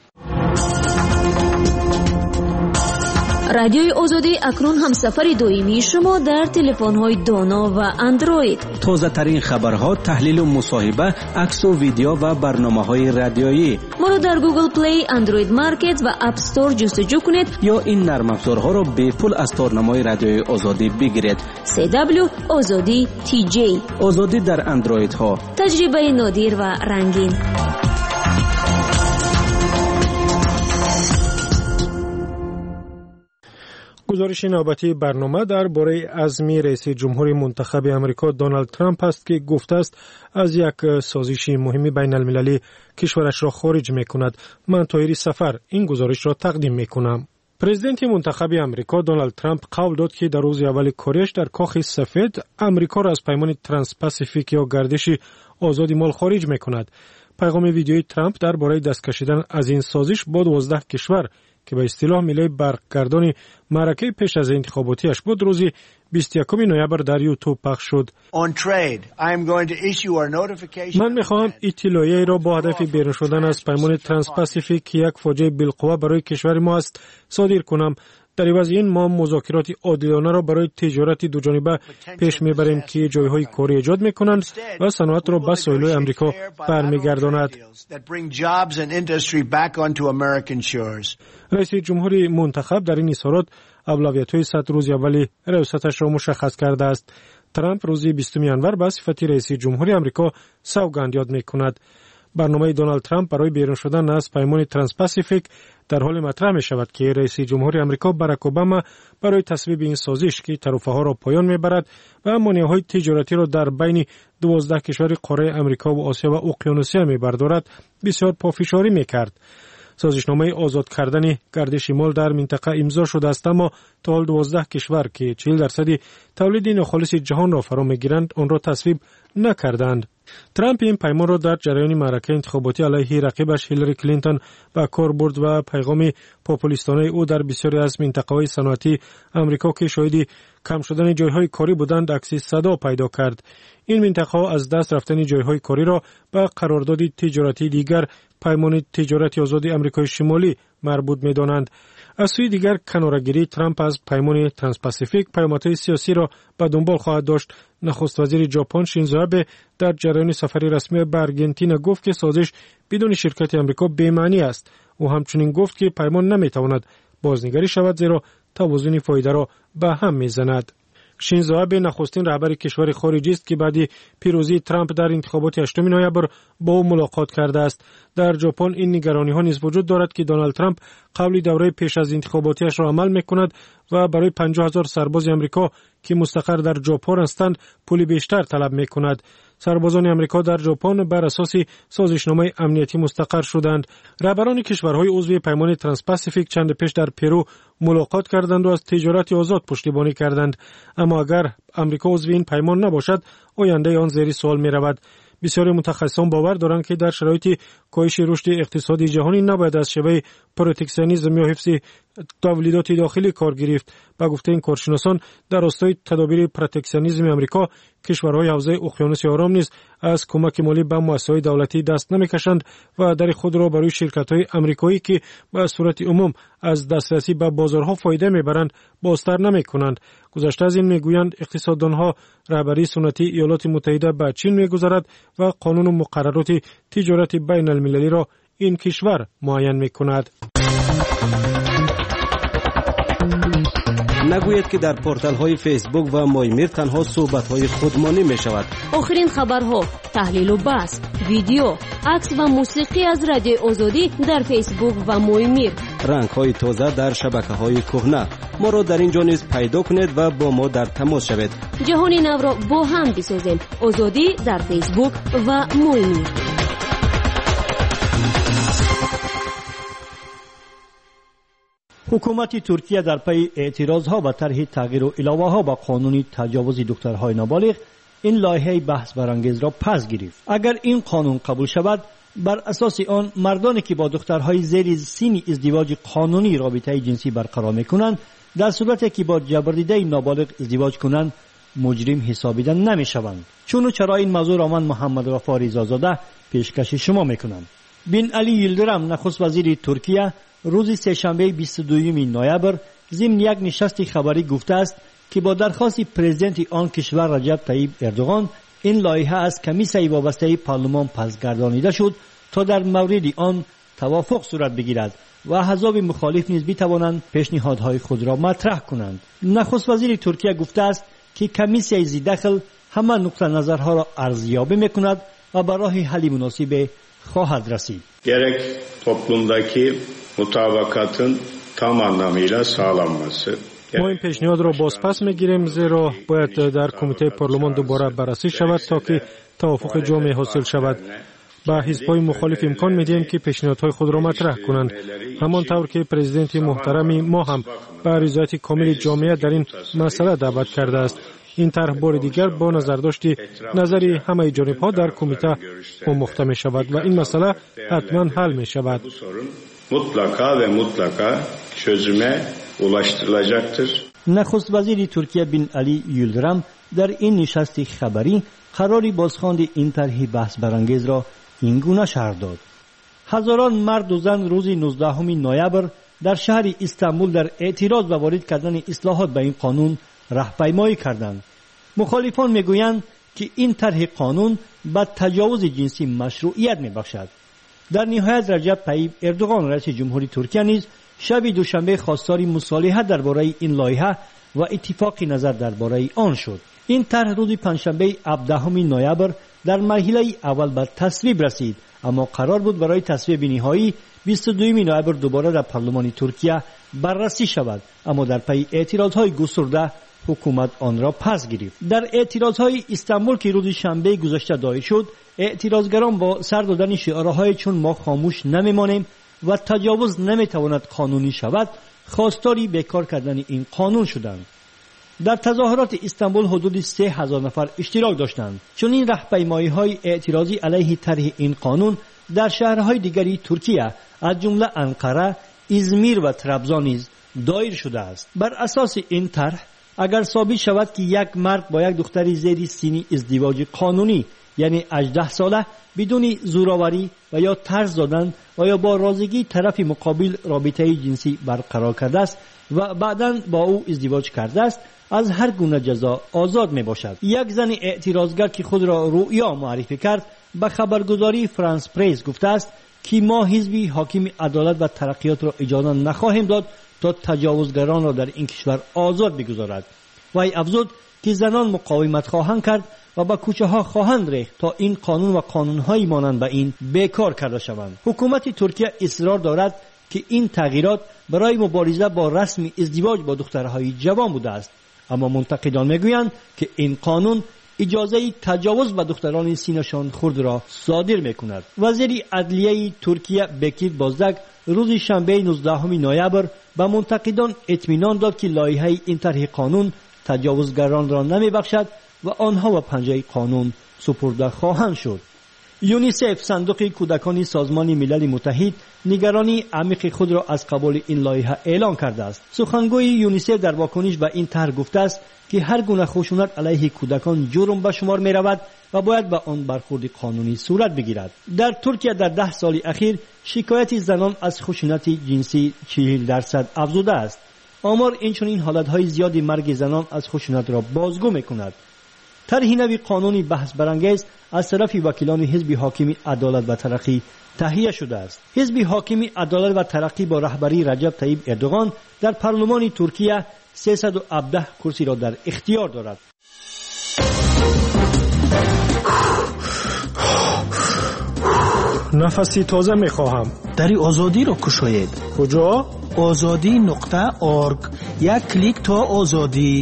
رادیوی آزادی اکنون همسفر دائمی شما در تلفن‌های دانا و اندروید.
تازه ترین خبرها، تحلیل و مصاحبه، عکس و ویدیو و برنامه‌های رادیویی.
ما را در گوگل پلی، اندروید مارکت و اپ استور جستجو کنید
یا این نرم افزارها را به پول از تارنمای رادیوی آزادی بگیرید.
سی دبلیو آزادی تی جی.
آزادی در اندروید ها.
تجربه نادر و رنگین.
گزارش نوبتی برنامه درباره عزم رئیس جمهور منتخب امریکا دونالد ترامپ است که گفته است از یک سازش مهم بین المللی کشورش را خارج می کند. من طاهری سفر این گزارش را تقدیم می کنم. پرزیدنت منتخب امریکا دونالد ترامپ قول داد که در روز اول کارش در کاخ سفید امریکا را از پیمان ترانس پاسیفیک یا گردش آزادی مال خارج می کند. پیغام ویدیوی ترامپ درباره دست کشیدن از این سازش با دوازده کشور که به اصطلاح میله برقگردان معرکه پیش از انتخاباتیش بود روز بیست و یکم نوامبر در یوتیوب پخش شد. من میخواهم اطلاعیه‌ای را با هدف بیرون شدن از پیمان ترانس پاسیفیک که یک فاجعه بالقوه برای کشور ما است صادر کنم. در عوض این ما مذاکرات عادلانه را برای تجارت دوجانبه پیش میبریم که جایهای کاری ایجاد میکنند و صنعت را به ساحل‌های امریکا برمیگرداند. رئیس جمهور منتخب در این اظهارات اولویت‌های صد روز اولی ریاستش را مشخص کرده است. ترامپ روز بیستم ژانویه به صفت رئیس جمهور آمریکا سوگند یاد میکند. برنامه دونالد ترامپ برای بیرون شدن از پیمان ترانس پاسیفیک در حال مطرح می شود که رئیس جمهور آمریکا باراک اوباما برای تصویب این سازش که طرفه ها را پایان می برد و مانع‌های تجارتی را در بین دوازده کشور قاره آمریکا و آسیا و اقیانوسیه می بردارد بسیار پافشاری می کرد. سازشنامه آزاد کردن گردش مال در منطقه امضا شده است، اما تا حال دوازده کشور که چهل درصد تولید ناخالص جهان را فرا میگیرند آن را تصویب نکردند. ترامپ این پیمان را در جریان معرکه انتخاباتی علیه رقیبش هیلاری کلینتون به کار برد و پیغام پاپولیستانه او در بسیاری از منطقه‌های صنعتی آمریکا که شاهد کم شدن جایهای کاری بودند عکس صدا پیدا کرد. این منطقه‌ها از دست رفتن جایهای کاری را به قرارداد تجارتی دیگر پیمان تجارت آزاد آمریکای شمالی مربوط می‌دانند. از سوی دیگر کناره‌گیری ترامپ از پیمان ترانس پاسیفیک پیامدهای سیاسی را به دنبال خواهد داشت. نخست وزیر ژاپن شینزو آبه در جریان سفر رسمی به آرژانتین گفت که سازش بدون شرکت آمریکا بی‌معنی است. او همچنین گفت که پیمان نمی‌تواند بازنگری شود زیرا توازن فایده را به هم می‌زند. شینزو آبه نخستین رهبر کشور خارجی است که بعد پیروزی ترامپ در انتخابات هشتم نوامبر با او ملاقات کرده است. در ژاپن این نگرانی‌ها نیز وجود دارد که دونالد ترامپ قبل دوره پیش از انتخاباتیش را عمل می‌کند و برای پنجاه هزار سرباز آمریکا که مستقر در ژاپن هستند پول بیشتر طلب می‌کند. سربازان آمریکا در ژاپن بر اساس سازشنامه امنیتی مستقر شدند. رهبران کشورهای عضو پیمان ترانس پاسیفیک چند پیش در پرو ملاقات کردند و از تجارت آزاد پشتیبانی کردند، اما اگر آمریکا عضو این پیمان نباشد آینده آن زیر سوال می‌رود. بسیاری متخصصان باور دارند که در شرایط کاهش رشد اقتصادی جهانی نباید از شیوه پروتکسیونیسم یا حفظ تولیدات داخلی کار گرفت. با گفته این کارشناسان در راستای تدابیر پروتکسیونیسم آمریکا کشورهای حوزه اقیانوس آرام نیز از کمک مالی به مؤسسات دولتی دست نمی‌کشند و در خود را برای شرکت‌های آمریکایی که به صورت عموم از دسترسی به بازارها فایده می‌برند بازتر نمی‌کنند. گذشته از این می‌گویند اقتصاددانها رهبری سنتی ایالات متحده به چین می‌گذارد و قانون و مقررات تجارت بین المللی را این کشور معین می‌کند.
نگوید که در پورتال های فیسبوک و مایمیر تنها صحبت های خودمانی می شود.
آخرین خبرها، تحلیل و بحث، ویدیو، عکس و موسیقی از رادیو آزادی در فیسبوک و مایمیر.
رنگ های تازه در شبکه های کهنه. ما را در اینجا نیز پیدا کنید و با ما در تماس شوید.
جهان نو را با هم بسازیم. آزادی در فیسبوک و مایمیر.
حکومت ترکیه در پی اعتراضها و طرح تغییر و علاوه‌ها به قانون تجاوز دخترهای نابالغ این لایحه بحث برانگیز را پس گرفت. اگر این قانون قبول شود بر اساس آن مردانی که با دخترهای زیر سن ازدواج قانونی رابطه جنسی برقرار می‌کنند در صورتی که با جبردیده نابالغ ازدواج کنند مجرم حسابیده نمی‌شوند. چون و چرا این موضوع را من محمد رفاع رضازاده پیشکش شما می‌کنم. بن علی یلدرم نخست وزیر ترکیه روز سه‌شنبه بیست و دوم نوامبر ضمن یک نشست خبری گفته است که با درخواست پرزیدنت آن کشور رجب طیب اردوغان این لایحه از کمیسیون وابسته پارلمان پس‌گردانیده شد تا در مورد آن توافق صورت بگیرد و احزاب مخالف نیز بتوانند پیشنهادهای خود را مطرح کنند. نخست وزیر ترکیه گفته است که کمیسیون ذی دخل همه نقطه نظرها را ارزیابی می‌کند و به راه حل مناسب خواهد رسید.
gerek toplumdaki mutabakatın tam anlamıyla sağlanması.
ما این پیشنهاد را بازپس میگیریم زیرا باید در کمیته پارلمان دوباره بررسی شود تا که توافق جامع حاصل شود. با حزب‌های مخالف امکان میدیم که پیشنهادهای خود را مطرح کنند، همانطور که پرزیدنت محترم ما هم به رضایت کامل جامعیت در این مسئله دعوت کرده است. این طرح بار دیگر با نظرداشت نظری همه جانب‌ها در کمیته آموخته می شود و این مسئله حتما حل می شود.
mutlaka ve mutlaka çözüme ulaştırılacaktır.
نخست وزیر ترکیه بن علی یلدرم در این نشست خبری قراری بازخواند این طرح بحث برانگیز را این گونه شرح داد. هزاران مرد و زن روز نوزدهم نوامبر در شهر استانبول در اعتراض به وارد کردن اصلاحات به این قانون راهپیمایی کردند. مخالفان میگویند که این طرح قانون به تجاوز جنسی مشروعیت میبخشد. در نهایت رجب طیب اردوغان رئیس جمهوری ترکیه نیز شب دوشنبه خواستار مصالحه درباره این لایحه و اتفاق نظر درباره آن شد. این طرح روز پنجشنبه هفدهم نوامبر در مرحله اول به تصویب رسید، اما قرار بود برای تصویب نهایی بیست و دوم نوامبر دوباره در پارلمان ترکیه بررسی شود، اما در پی اعتراضهای گسترده حکومت آن را پس گرفت. در اعتراضهای استانبول که روز شنبه گذشته دایر شد، اعتراضگران با سر دادن شعارهای چون ما خاموش نمیمانیم و تجاوز نمیتواند قانونی شود خواستاری بیکار کردن این قانون شدند. در تظاهرات استانبول حدود سه هزار نفر اشتراک داشتند. چون این راهپیمایی‌های اعتراضی علیه طرح این قانون در شهرهای دیگری ترکیه از جمله انقره، ازمیر و طرابزان نیز دایر شده است. بر اساس این طرح اگر ثابت شود که یک مرد با یک دختر زیر سن ازدواج قانونی یعنی هجده ساله بدون زوراوری و یا طرز دادن و یا با رضایت طرف مقابل رابطه جنسی برقرار کرده است و بعداً با او ازدواج کرده است، از هر گونه جزا آزاد می باشد. یک زن اعتراضگر که خود را رؤیا معرفی کرد به خبرگزاری فرانس پریس گفته است که ما حزبی حاکم عدالت و ترقیات را اجازه نخواهیم داد تا تجاوزگران را در این کشور آزاد بگذارد. و ای افزود که زنان مقاومت خواهند کرد و به کوچه ها خواهند ریخت تا این قانون و قانون های مانند به این بیکار کرده شوند. حکومت ترکیه اصرار دارد که این تغییرات برای مبارزه با رسم ازدواج با دخترهای جوان بوده است، اما منتقدان میگویند که این قانون اجازه تجاوز به دختران سینشان خرد را صادر میکند. وزیر عدلیه ترکیه بکیر بازدک روز شنبه نوزدهم نوامبر به منتقدان اطمینان داد که لایحه این طرح قانون تجاوزگران را نمیبخشد و آنها به پنجه قانون سپرده خواهند شد. یونیسف صندوق کودکان سازمان ملل متحد نگرانی عمیق خود را از قبول این لایحه اعلان کرده است. سخنگوی یونیسف در واکنش به این طرح گفته است که هر گونه خشونت علیه کودکان جرم به شمار می رود و باید به آن برخورد قانونی صورت بگیرد. در ترکیه در ده سال اخیر شکایت زنان از خشونت جنسی چهل درصد افزوده است. آمار اینچنین حالتهای زیادی مرگ زنان از خشونت را بازگو می کند. طرح نوی قانونی بحث برانگیز از طرف وکیلان حزب حاکم عدالت و ترقی تهیه شده است. حزب حاکم عدالت و ترقی با رهبری رجب طیب اردوغان در پارلمان ترکیه سیصد و هفده کرسی را در اختیار دارد.
نفسی تازه می خواهم.
در آزادی را کشاید.
کجا؟
آزادی نقطه ارگ. یک کلیک تا آزادی.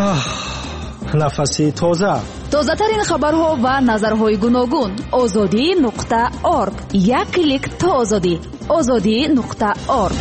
نفسی تازه.
تازه ترین خبرها و نظرهای گوناگون. آزادی نقطه ارگ. یک کلیک تا آزادی. آزادی نقطه ارگ.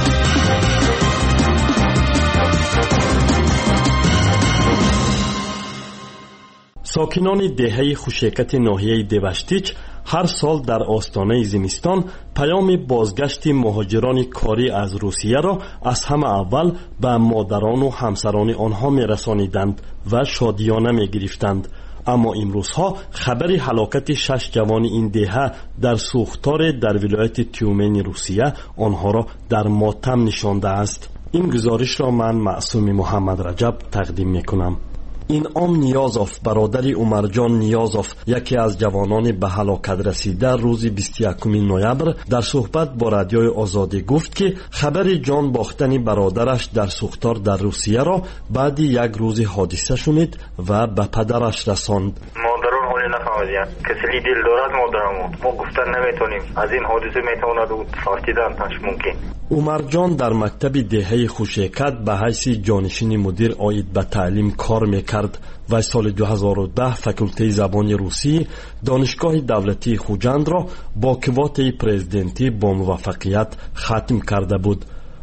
ساکنان دهه خوشیکت ناحیه دیوشتیچ هر سال در آستانه زمستان پیام بازگشت مهاجران کاری از روسیه را از همه اول به مادران و همسران آنها می‌رسانیدند و شادیانه می‌گرفتند. اما امروزها خبر هلاکت شش جوان این دهه در سوختار در ولایت تیومن روسیه آنها را در ماتم نشانده است. این گزارش را من معصوم محمد رجب تقدیم می‌کنم. اینعام نیازوف برادر عمرجان نیازوف یکی از جوانان به هلاکت رسیده روز بیست و یکم نوامبر در صحبت با رادیوی آزادی گفت که خبر جان باختن برادرش در سوختار در روسیه را بعد یک روز حادثه شنید و به پدرش رساند.
مادران حالی نفهمیدن کسی دل دارد مادرمون ما گفتن نمیتونیم از این حادثه میتواند فارتیدن تاش ممکن.
عمرجان در مکتب دهه خوشیکت به حیث جانشین مدیر آید به تعلیم کار میکرد و سال دو هزار و ده فاکولته زبان روسی دانشگاه دولتی خوجند را با کوته پرزیدنتی با موفقیت ختم کرده بود.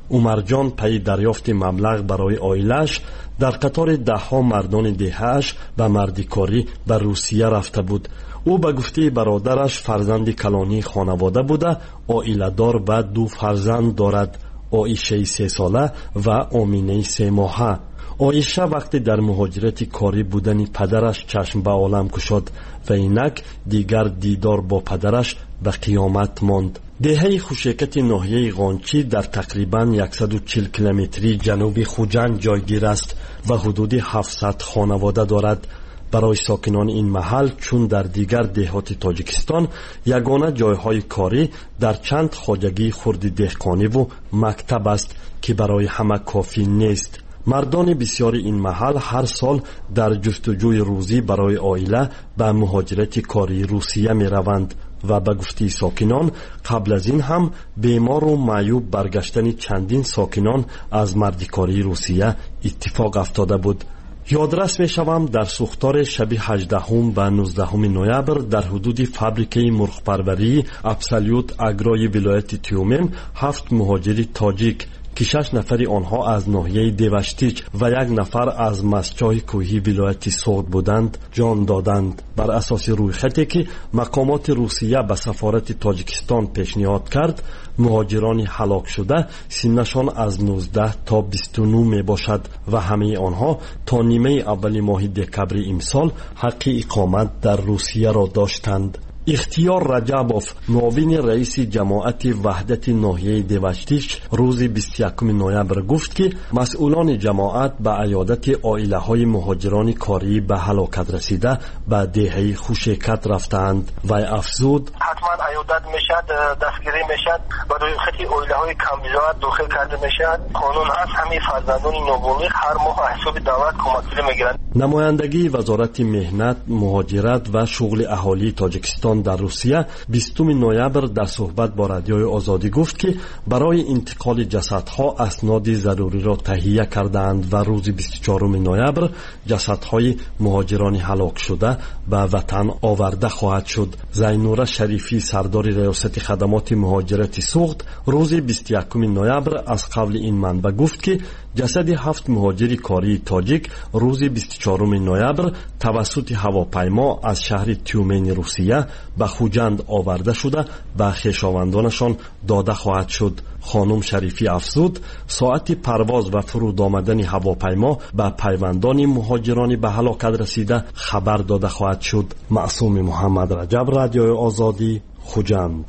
умарҷон пайи дарёфти маблағ барои оилааш дар қатори даҳҳо мардони деҳааш ба мардикорӣ ба русия рафта буд. ӯ ба гуфтаи бародараш фарзанди калонии хонавода буда оиладор ва ду фарзанд дорад, оишаи сесола ва оминаи семоҳа. оиша вақте дар муҳоҷирати корӣ будани падараш чашм ба олам кушод ва инак дигар дидор бо падараш ба қиёмат монд. деҳаи хушекати ноҳияи ғончӣ дар тақрибан яксаду чил километри ҷануби хуҷанд ҷойгир аст ва ҳудуди ҳафтсад хонавода дорад. барои сокинони ин маҳал чун дар дигар деҳоти тоҷикистон ягона ҷойҳои корӣ дар чанд хоҷагии хурди деҳқониву мактаб аст ки барои ҳама кофӣ нест. мардони бисёри ин маҳал ҳар сол дар ҷустуҷӯи рӯзӣ барои оила ба муҳоҷирати кории русия мераванд ва ба гуфтии сокинон қабл аз ин ҳам бемору маъюб баргаштани чандин сокинон аз мардикории русия иттифоқ афтода буд. ёдрас мешавам дар сӯхторе шаби ҳаждаҳум ва нуздаҳуми ноябр дар ҳудуди фабрикаи мурғпарварии абсолют агрои вилояти тюмен ҳафт муҳоҷири тоҷик ки шаш нафари онҳо аз ноҳияи деваштич ва як нафар аз масчоҳи кӯҳии вилояти суғд буданд ҷон доданд. бар асоси рӯйхате ки мақомоти русия ба сафорати тоҷикистон пешниҳод кард, муҳоҷирони ҳалок шуда синнашон аз нуздаҳ то бисту нӯ мебошад ва ҳамаи онҳо то нимаи аввали моҳи декабри имсол ҳаққи иқомат дар русияро доштанд. ихтиёр раҷабов, муовини раиси ҷамоати ваҳдати ноҳияи деваштич, рӯзи бисту якуми ноябр гуфт ки масъулони ҷамоат ба аёдати оилаҳои муҳоҷирони корӣ ба ҳалокат расида ба деҳаи хушекат рафтаанд. вай афзуд:
ҳатман аёдат мешад, дастгирӣ мешад, ба рӯйхати оилаҳои камбизоат дохил карда мешад. қонун ҳаст, ҳамаи фарзандони ноболиғ ҳар моҳ аз ҳисоби давлат кӯмакгирӣ мегиранд.
намояндагии вазорати меҳнат, муҳоҷират ва шуғли аҳолии тоҷикистон дар русия бистуми ноябр дар суҳбат бо радиои озодӣ гуфт ки барои интиқоли ҷасадҳо асноди заруриро таҳия кардаанд ва рӯзи бисту чоруми ноябр ҷасадҳои муҳоҷирони ҳалокшуда ба ватан оварда хоҳад шуд. зайнура шарифӣ, сардори раёсати хадамоти муҳоҷирати суғд, рӯзи бисту якуми ноябр аз қавли ин манба гуфт ки ҷасади ҳафт муҳоҷири кории тоҷик рӯзи бисту чоруми ноябр тавассути ҳавопаймо аз шаҳри тюмени русия ба хуҷанд оварда шуда ба хешовандонашон дода хоҳад шуд. хонум шарифӣ афзуд, соати парвоз ва фуруд омадани ҳавопаймо ба пайвандони муҳоҷирони ба ҳалокат расида хабар дода хоҳад шуд. маъсуми муҳаммад раҷаб, радиои озодӣ, хуҷанд.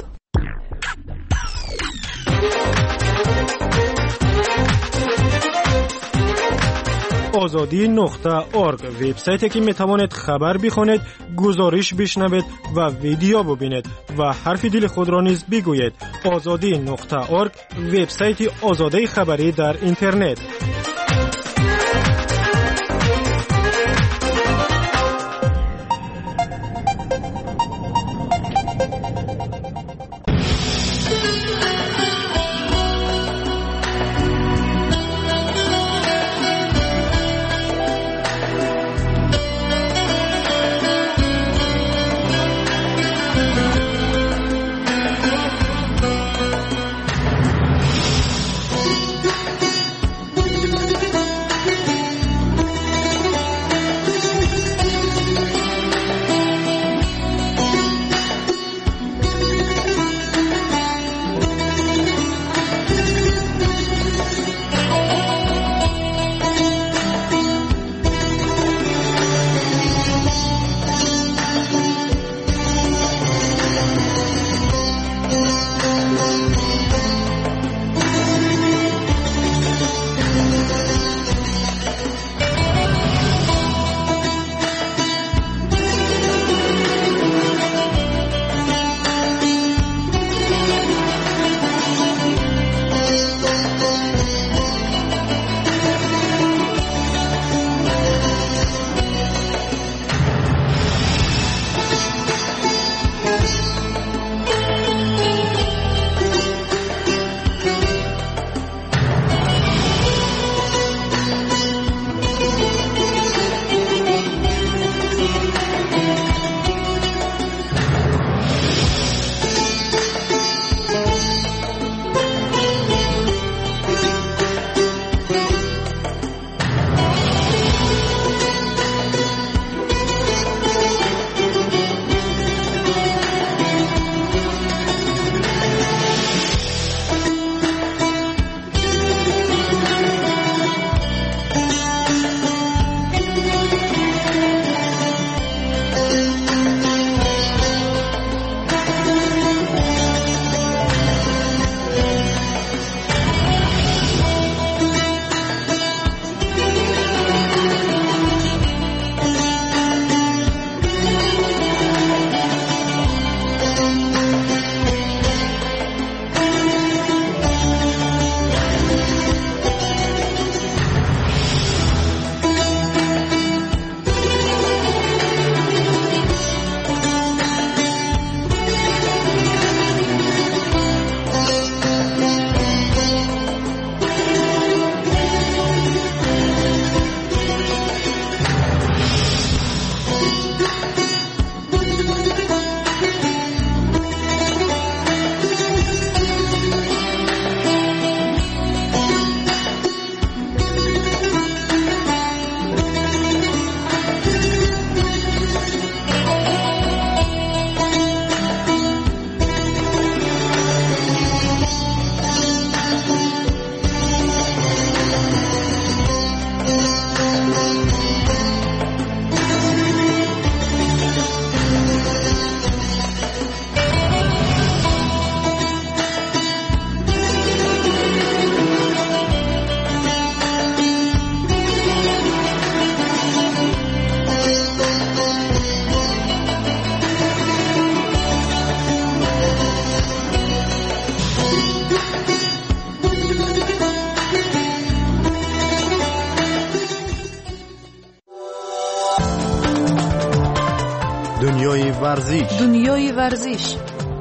озодӣ нуқта орг вебсайте ки метавонед хабар бихонед, гузориш бишнавед ва видео бубинед ва ҳарфи дили худро низ бигӯед. озодӣ нуқта орг вебсайти озодаи хабарӣ дар интернет.
ورزش.
دنیای ورزش.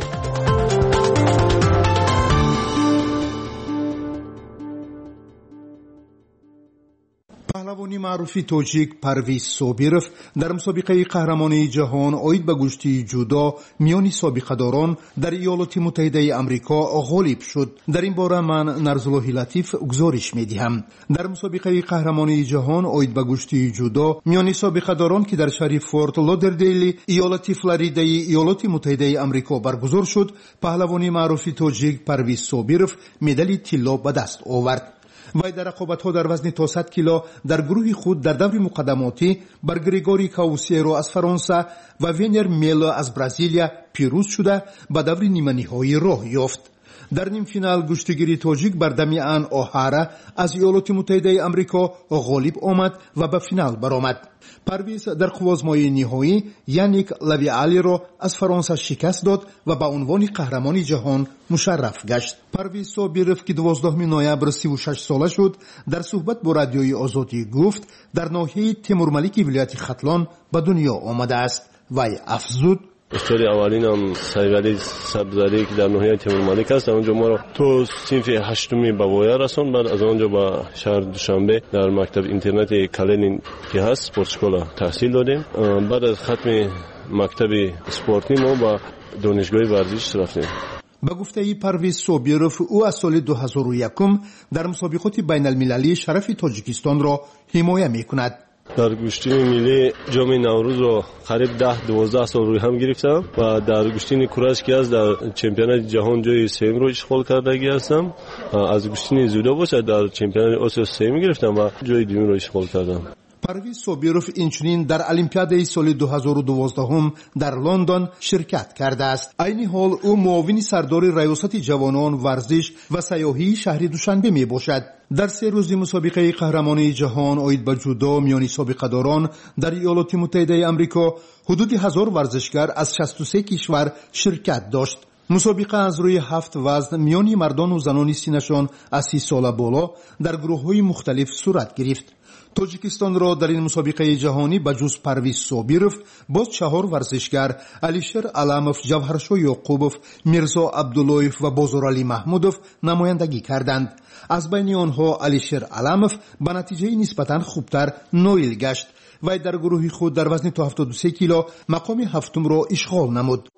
پهلوانی معروفی توجیک پرویز صابیرف در مسابقه قهرمانی جهان اید به گشتی جودو میان سابقه‌داران در ایالات متحده آمریکا غالب شد. در این باره من نرزالله لطیف گزارش می‌دهم. در مسابقه قهرمانی جهان اید به گشتی جودو میان سابقه‌داران که در شهر فورت لودردیل ایالت فلوریدا ایالات متحده آمریکا برگزار شد، پهلوانی معروفی توجیک پرویز صابیرف مدال طلا به دست آورد. وی در رقابت‌ها در وزن تا صد کیلو در گروه خود در دور مقدماتی بر گریگوری کاوسیرو از فرانسه و وینر میلو از برزیلیا پیروز شده به دور نیمه نهایی راه یافت. در نیم فینال گشتگیری تاجیک بر دمیان اوهارا از ایالات متحده آمریکا غالب آمد و به فینال برآمد. پرویز در قوازمای نهایی یانیک لویالی را از فرانسه شکست داد و به عنوان قهرمان جهان مشرف گشت. پرویز صابیرف که دوازدهم نوامبر سی و شش ساله شد در صحبت با رادیوی آزادی گفت در ناحیه تیمورملیک ولایت ختلان به دنیا آمده است. وی افزود:
استوری اولینم سایوری سبزاری که در ناحیه تیمورملیک است، اونجا ما را تو صنف هشتمی به ویا رسوند. بعد از اونجا به شهر دوشنبه در مکتب اینترنتی کلین که هست سپورت اسکولا تحصیل دادیم. بعد از ختم مکتب اسپورتی ما به دانشگاه ورزش رفتیم.
به گفته پرویز صابیرف او از سال دو هزار و یک در مسابقات بین المللی شرف تاجیکستان را حمایت می‌کند.
در گشتین ملی جام نوروز رو قریب ده دوازده سال روی هم گرفتم و در گشتین کورش که از در چمپیونات جهان جای سوم رو اشغال کردگی هستم. از گشتین زودو باشه در چمپیونات آسیا سوم گرفتم و جای دوم رو اشغال کردم.
پرویز صابیرف اینچنین در المپیاد سال دو هزار و دوازده در لندن شرکت کرده است. عین حال او معاون سردار ریاست جوانان ورزش و سیاحی شهر دوشنبه می باشد. در سه روزی مسابقه قهرمانی جهان اید به جودو میان سابقه‌داران در ایالات متحده آمریکا حدود هزار ورزشکار از شصت و سه کشور شرکت داشت. مسابقه از روی هفت وزن میان مردان و زنان سنشان از سی سال بالا در گروه‌های مختلف صورت گرفت. تاجیکستان را در این مسابقه جهانی به جز پرویز صابیرف باز چهار ورزشکار علیشر علاموف، جوهرشاه یعقوبوف، میرزا عبداللهیف و بازارعلی محمودوف نمایندگی کردند. از بین آنها علیشر علاموف به نتیجه نسبتاً خوبتر نایل گشت و در گروه خود در وزن تا هفتاد و سه کیلو مقام هفتم را اشغال نمود.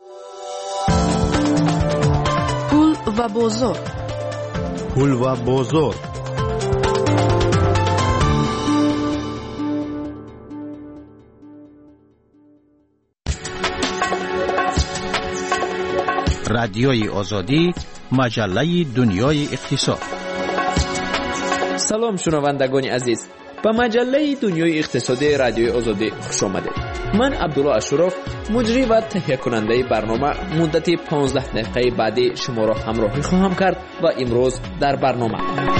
پول و بازار.
پول و بازار.
رادیوی آزادی، مجله دنیای اقتصاد.
سلام شنوندگان عزیز، به مجله دنیای اقتصادی رادیوی آزادی خوش آمدید. من عبدالله اشرف، مجری و تهیه کننده برنامه، مدت پانزده دقیقه بعدی شما را همراهی خواهم کرد و امروز در برنامه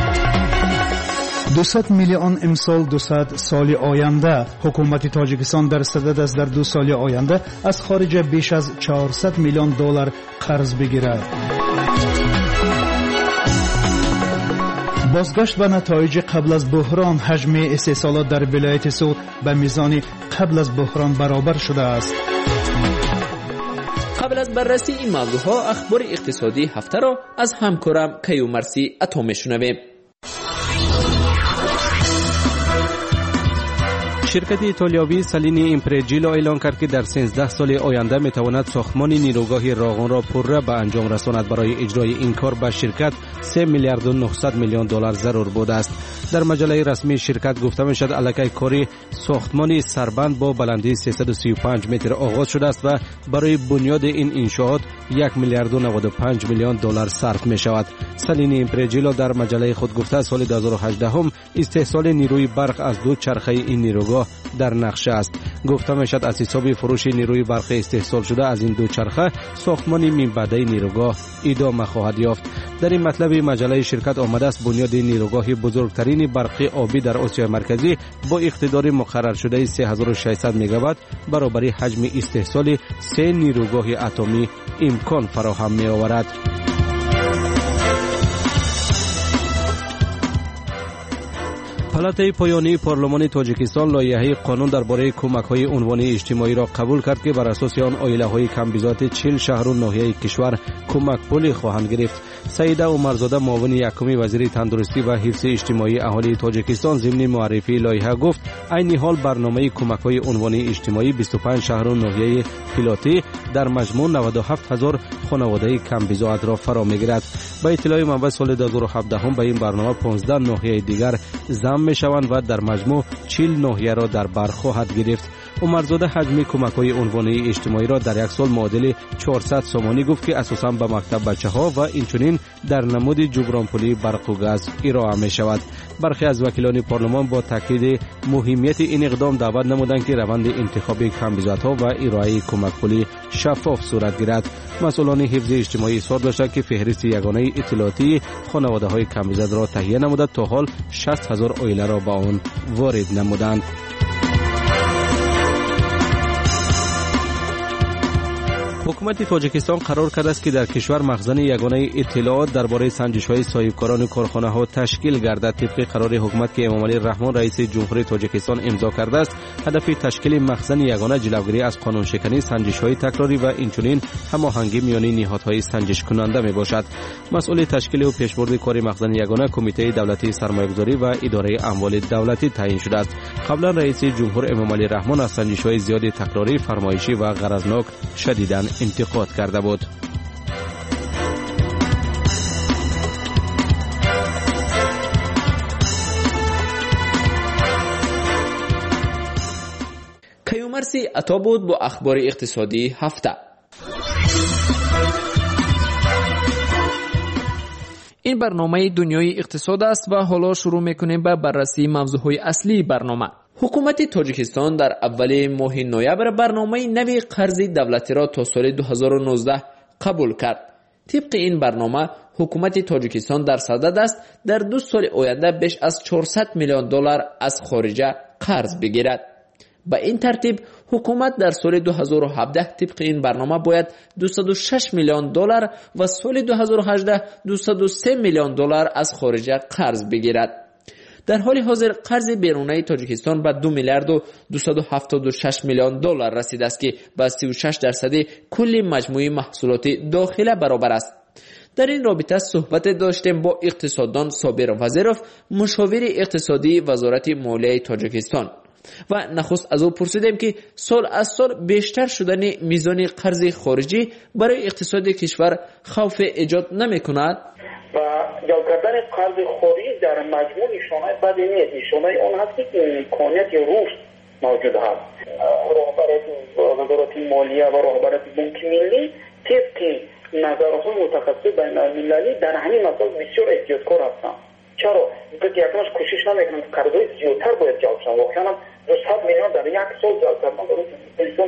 دویست میلیون امسال دویست سال آینده. حکومت تاجیکستان در صدد است در دو سال آینده از خارج بیش از چهارصد میلیون دلار قرض بگیرد. بازگشت به نتایج قبل از بحران، حجم استحصالات در ولایت سود به میزان قبل از بحران برابر شده است.
قبل از بررسی این موضوعها اخبار اقتصادی هفته را از همکارم کیومرسی عطا میشنویم.
شرکت ایتالیایی سالینی ایمپرجیلو اعلام کرد که در سیزده سال آینده میتواند ساختمان نیروگاه راغون را پرره به انجام رساند. برای اجرای این کار به شرکت سه میلیارد و نهصد میلیون دلار ضرور بوده است. در مجله رسمی شرکت گفته میشد الکی کاری ساختمانی سربند با بلندی سیصد و سی و پنج متر آغاز شده است و برای بنیاد این انشاءات یک میلیارد و نود و پنج میلیون دلار صرف می شود. سالینی ایمپرجیلو در مجله خود گفته سال دو هزار و هجده هم استحصال نیروی برق از دو چرخه این نیروگاه در نقشه است. گفته میشد از حساب فروش نیروی برقی استحصال شده از این دو چرخه ساختمان منبعده نیروگاه ادامه خواهد یافت. در این مطلب مجله شرکت آمده است بنیاد نیروگاه بزرگترین برقی آبی در آسیا مرکزی با اقتدار مقرر شده سه هزار و ششصد مگاوات برابر حجم استحصال سه نیروگاه اتمی امکان فراهم می آورد.
پلاته پایانی پارلمان تاجیکستان لایحه قانون درباره کمک‌های عنوانی اجتماعی را قبول کرد که بر اساس آن عائله‌های کمبیزات چهل شهر و ناحیه کشور کمک پولی خواهند گرفت. سیده عمرزاده معاون یکم وزیر تندرستی و حفظ اجتماعی اهالی تاجیکستان ضمن معرفی لایحه گفت عین حال برنامه کمک‌های عنوانی اجتماعی بیست و پنج شهر و ناحیه پلاتی در مجموع نود و هفت هزار خانواده کمبیزات را فرا می‌گیرد. با اطلاع منبع سال دو هزار و هفده به این برنامه پانزده ناحیه دیگر ضم می‌شوند و در مجموع چهل ناحیه را در بر خواهد گرفت. عمرزاده حجم کمک‌های عنوانی اجتماعی را در یک سال معادل چهارصد سامانی گفت که اساساً به مکتب بچه‌ها و اینچنین در نمود جبران پولی برق و گاز ارائه می‌شود. برخی از وکیلان پارلمان با تاکید مهمیت این اقدام دعوت نمودند که روند انتخاب کمبیزات‌ها و ارائه کمک پولی شفاف صورت گیرد. مسئولان حفظ اجتماعی اصرار داشتند که فهرست یگانه اطلاعاتی خانواده‌های کمبیزات را تهیه نموده تا حال شصت هزار عائله را به آن وارد نمودند. حکومت تاجیکستان قرار کرده است که در کشور مخزن یگانه اطلاعات درباره سنجش‌های صاحبکاران کارخانه‌ها تشکیل گردد. طبق قرار حکومت که امامعلی رحمان رئیس جمهوری تاجیکستان امضا کرده است، هدف تشکیل مخزن یگانه جلوگیری از قانون شکنی، سنجش‌های تکراری و اینچنین هماهنگی میان نهادهای سنجش کننده میباشد. مسئول تشکیل و پیشبرد کار مخزن یگانه کمیته دولتی سرمایه‌گذاری و اداره اموال دولتی تعیین شده است. قبلا رئیس جمهور امامعلی رحمان از سنجش‌های زیاد تکراری، فرمایشی و غرضناک شدیداً انتقاد کرده بود.
کیومرثی عطا بود با اخبار اقتصادی هفته. این برنامه دنیای اقتصاد است و حالا شروع میکنیم به بررسی موضوعهای اصلی برنامه. حکومت تاجیکستان در اول ماه نوامبر برنامه نوی قرض دولتی را تا سال دو هزار و نوزده قبول کرد. طبق این برنامه حکومت تاجیکستان در صدد است در دو سال آینده بیش از چهارصد میلیون دلار از خارجه قرض بگیرد. با این ترتیب حکومت در سال دو هزار و هفده طبق این برنامه باید دویست و شش میلیون دلار و سال دو هزار و هجده دویست و سه میلیون دلار از خارجه قرض بگیرد. در حال حاضر قرض بیرونی تاجیکستان به دو میلیارد و دویست و هفتاد و شش میلیون دلار رسیده است که با سی و شش درصد کل مجموعه محصولات داخله برابر است. در این رابطه صحبت داشتیم با اقتصاددان صابر وزیرов، مشاور اقتصادی وزارت مالیه تاجیکستان، و نخست از او پرسیدیم که سال از سال بیشتر شدن میزان قرض خارجی برای اقتصاد کشور خوف ایجاد نمی کند؟
و جلب کردن قرض خارجی در مجموع نشانه بدی نیست. نشانه اون هست که امکانیت یا رشد موجود هست. رهبرت وزارت مالیه و رهبرت بانک ملی طبق نظرهای متخصص بین المللی در همین مسائل بسیار احتیاطکار هستند. چرا؟ اینکه یکمش کوشش نمیکنند قرضهای زیادتر باید جلب شود. واقعا دویست میلیون در یک سال جلب کردن برای تاجیکستان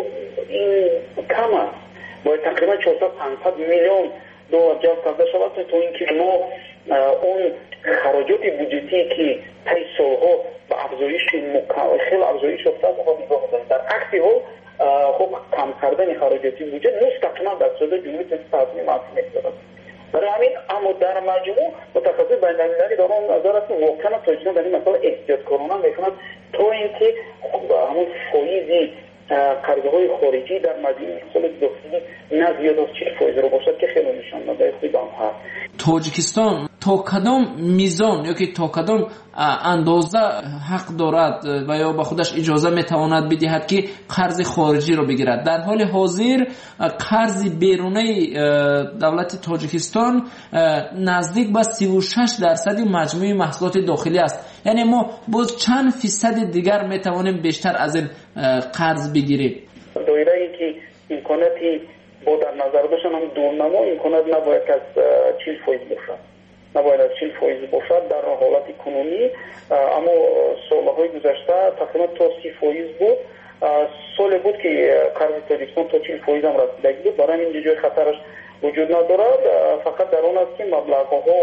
این کم است. باید تقریبا چهارصد پانصد میلیون دلار جلب کرده شود تا اینکه ما اون خراجات بودجتی که طی سالها به افزایش خیلی افزایش یافته است رو نگاه کنیم. در عکس حال خب کم کردن خراجات بودجه مستقیما در صورت جمهوری اسلامی منفی می‌شود. برای همین اما در مجموع متخصص بین المللی در اون نظر است واقعا تاجیکستان در این مسئله احتیاطکارانه می‌کند تا اینکه همون فایز قرضهای خارجی در مجموع اقتصاد داخلی نه زیاد از چهل فایز رو باشد که خیلی نشان‌دهنده خوبی هست.
تاجیکستان تا کدام میزان یا که تا کدام اندازه حق دارد و یا به خودش اجازه میتواند بدهد که قرض خارجی رو بگیرد؟ در حال حاضر قرض بیرونی دولت تاجیکستان نزدیک به سی و شش درصد مجموع محصولات داخلی است. یعنی ما باز چند فیصد دیگر میتوانیم بیشتر از این قرض بگیریم.
دایره ای که امکاناتی با در نظر داشتن هم دورنما امکانات نباید از چهل فایز باشد. نباید از چهل فایز باشد در حالت کنونی، اما سالهای گذشته تقریبا تا سی فایز بود. سال بود که قرض تاجیکستان تا چهل فایز هم رسیده بود. برای این جای خطرش وجود ندارد. فقط در اون است که مبلغ‌ها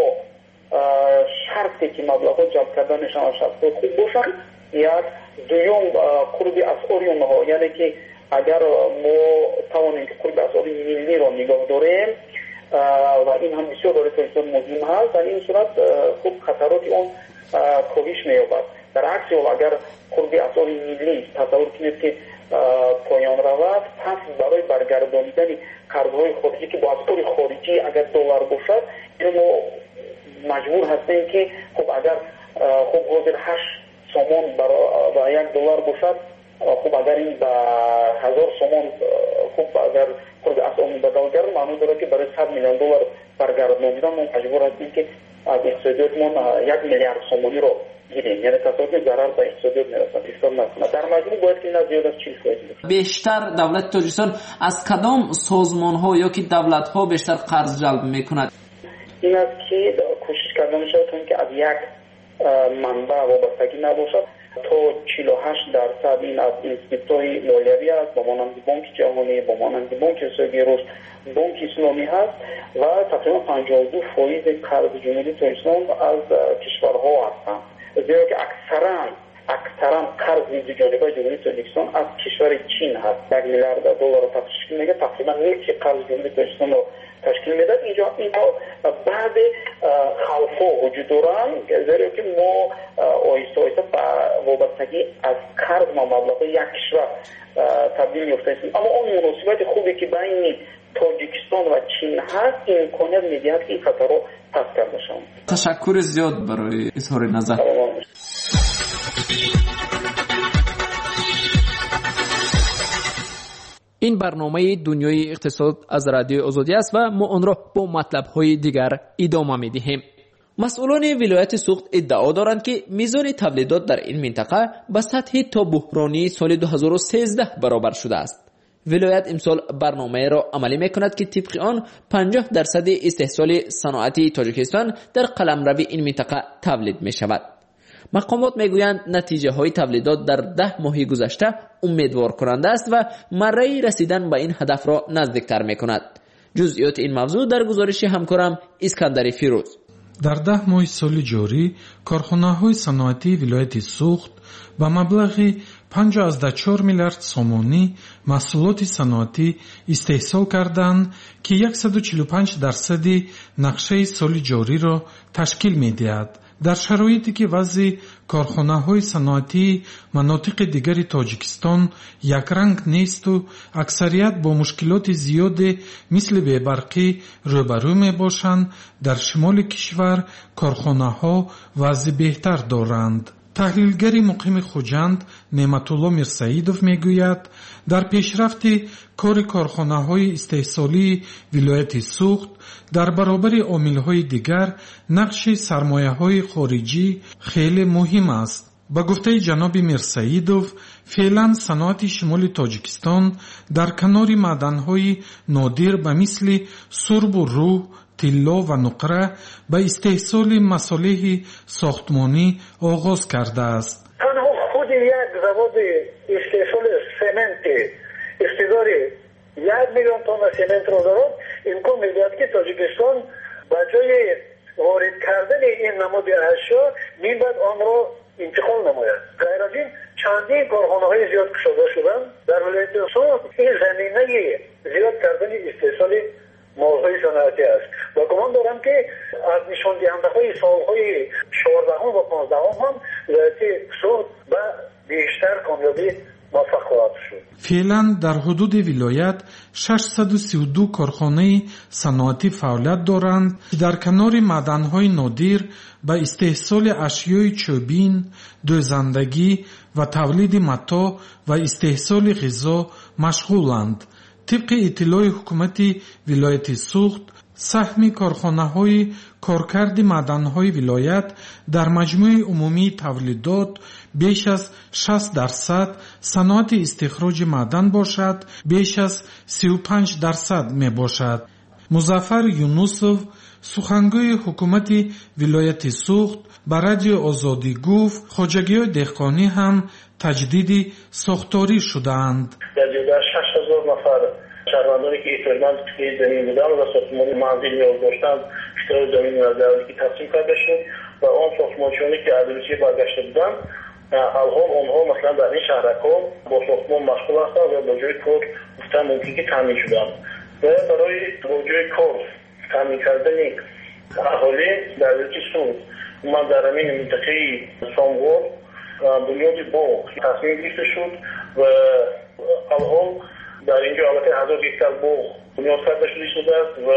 شرطی که مبلغ‌ها جلب کردنشان شرط خوب باشند. یک دوم قرب اسعار اونها، یعنی که اگر ما توانیم که قرب اسعار ملی را نگاه داریم و این هم بسیار برای تاجیکستان مهم هست، در این صورت خوب خطرات اون کاهش می‌یابد. در عکس حال اگر خردی اسعار ملی تصور کنید که پایان رود، پس برای برگردانیدن قرض‌های خارجی که با اسعار خارجی اگر دلار باشد، ما مجبور هستیم که خب اگر خب حاضر هشت سومون برای یک دلار باشد، خب اگر این به هزار سومون خب اگر خود اسعار بدل گردد، معنی داره که برای صد میلیون دلار برگردانیدن ما مجبور هستیم که از اقتصادیاتمون یک میلیارد سومونی رو گیریم. یعنی تصادف ضرر به اقتصادیات میرسد، حساب نکنه. در مجموع باید که نه زیاد از چیز فایده.
بیشتر دولت تاجیکستان از کدام سازمان‌ها یا که دولت‌ها بیشتر قرض جلب می‌کند؟
این است که کوشش کرده می‌شود تا اینکه از یک منبع وابستگی نباشد. تا چهل و هشت درصد این از اینستیتوت‌های مالیوی است، با مانند بانک جهانی، با مانند بانک اقتصادی رشد، بانک اسلامی هست و تقریبا پنجاه و دو فایز قرض جمهوری تاجیکستان از کشورها هستند. زیرا که اکثرا اکثرا قرض جانبه جمهوری تاجیکستان از کشور چین هست. یک میلیارد دلار رو تشکیل میده، تقریبا نصف قرض جمهوری تاجیکستان رو تشکیل میده. اینجا اینها بعد خوف‌ها وجود دارند، زیرا که ما آیسته آیسته با وابستگی از قرض ما مبلغ یک کشور تبدیل می‌افتیم. اما اون مناسبت خوبی که بین تاجیکستان و چین هست، این امکانیت میدهد که این خطر رو پس کرده شود.
تشکر زیاد برای اظهار نظر. این برنامه دنیای اقتصاد از رادیو آزادی است و ما آن را با مطلب‌های دیگر ادامه می‌دهیم. مسئولان ولایت سوخت ادعا دارند که میزان تولیدات در این منطقه به سطح تا بحرانی سال دو هزار و سیزده برابر شده است. ولایت امسال برنامه را عملی می‌کند که طبق آن پنجاه درصد استحصال صنعتی تاجیکستان در قلمرو این منطقه تولید می‌شود. مقامات میگویند نتیجه های تولیدات در ده ماه گذشته امیدوار کننده است و مره رسیدن به این هدف را نزدیکتر میکند. جزئیات این موضوع در گزارش همکارم اسکندر فیروز.
در ده ماه سال جاری کارخانه های صنعتی ولایت سوخت با مبلغ پنجاه و چهار میلیارد سومانی محصولات صنعتی استحصال کردند که صد و چهل و پنج درصد نقشه سال جاری را تشکیل می‌دهد. در شرایطی که وضع کارخانه‌های صنعتی مناطق دیگر تاجیکستان یک رنگ نیست و اکثریت با مشکلات زیاد مثل بی‌برقی روبرو می‌باشند، در شمال کشور کارخانه‌ها وضع بهتر دارند. تحلیلگری مقیم خوجند نعمتالله میرسعیدوف میگوید در پیشرفت کار کارخانه‌های استحصالی ولایت سوخت در برابر عامل‌های دیگر نقش سرمایه‌های خارجی خیلی مهم است. با گفته جناب میرسعیدوف فعلا صنعت شمال تاجیکستان در کنار معدن‌های نادر به مثل سرب و روح، طلا و نقره به استحصال مصالح ساختمانی آغاز کرده است.
تنها خود یک زواد استحصال سمنت استعداد یک میلیون تن سمنت را دارد، امکان می‌دهد که تاجیکستان به جای وارد کردن این نماد اشیا می‌باید آن را انتقال نماید. غیر از این چندین کارخانه‌های زیاد گشوده شدند در ولایت سوخت. این زمینه زیاد کردن استحصال موضوعی صنعتی است و گمان دارم که از نشان دهنده های سالهای چهارده و پانزده هم ولایت سوخت به بیشتر کامیابی موفق خواهد شد.
فعلا در حدود ولایت ششصد و سی و دو کارخانه صنعتی فعالیت دارند که در کنار معدن‌های نادر به استحصال اشیای چوبین، دوزندگی و تولید متاع و استحصال غذا مشغولند. طبق اطلاع حکومت ولایت سوخت سهم کارخانه‌های کارکرد معدن‌های ولایت در مجموع عمومی تولیدات بیش از شصت درصد، صنعت استخراج معدن باشد بیش از سی و پنج درصد می باشد. مظفر یونوسوف سخنگوی حکومت ولایت سوخت به رادیو آزادی گفت خواجگی‌های دهقانی هم تجدید ساختاری شدند.
در شش هزار نفر شهروندانی که احتمالاً توی زمین بودن و ساختمان منزل نیاز داشتند اشتراک زمین از که تقسیم کرده شد و آن ساختمانچیانی که از روسیه برگشته بودند الان اونها مثلا در این شهرک‌ها با ساختمان مشغول هستند و با جای کار گفتن ممکن که تامین شدند و برای با جای کار تامین کردن اهالی در ولایت سوخت ما در همین منطقه سامغور بنیاد باغ تصمیم گرفته شد و الان در اینجا البته هزار هکتار باغ بنیاد کرده شده است و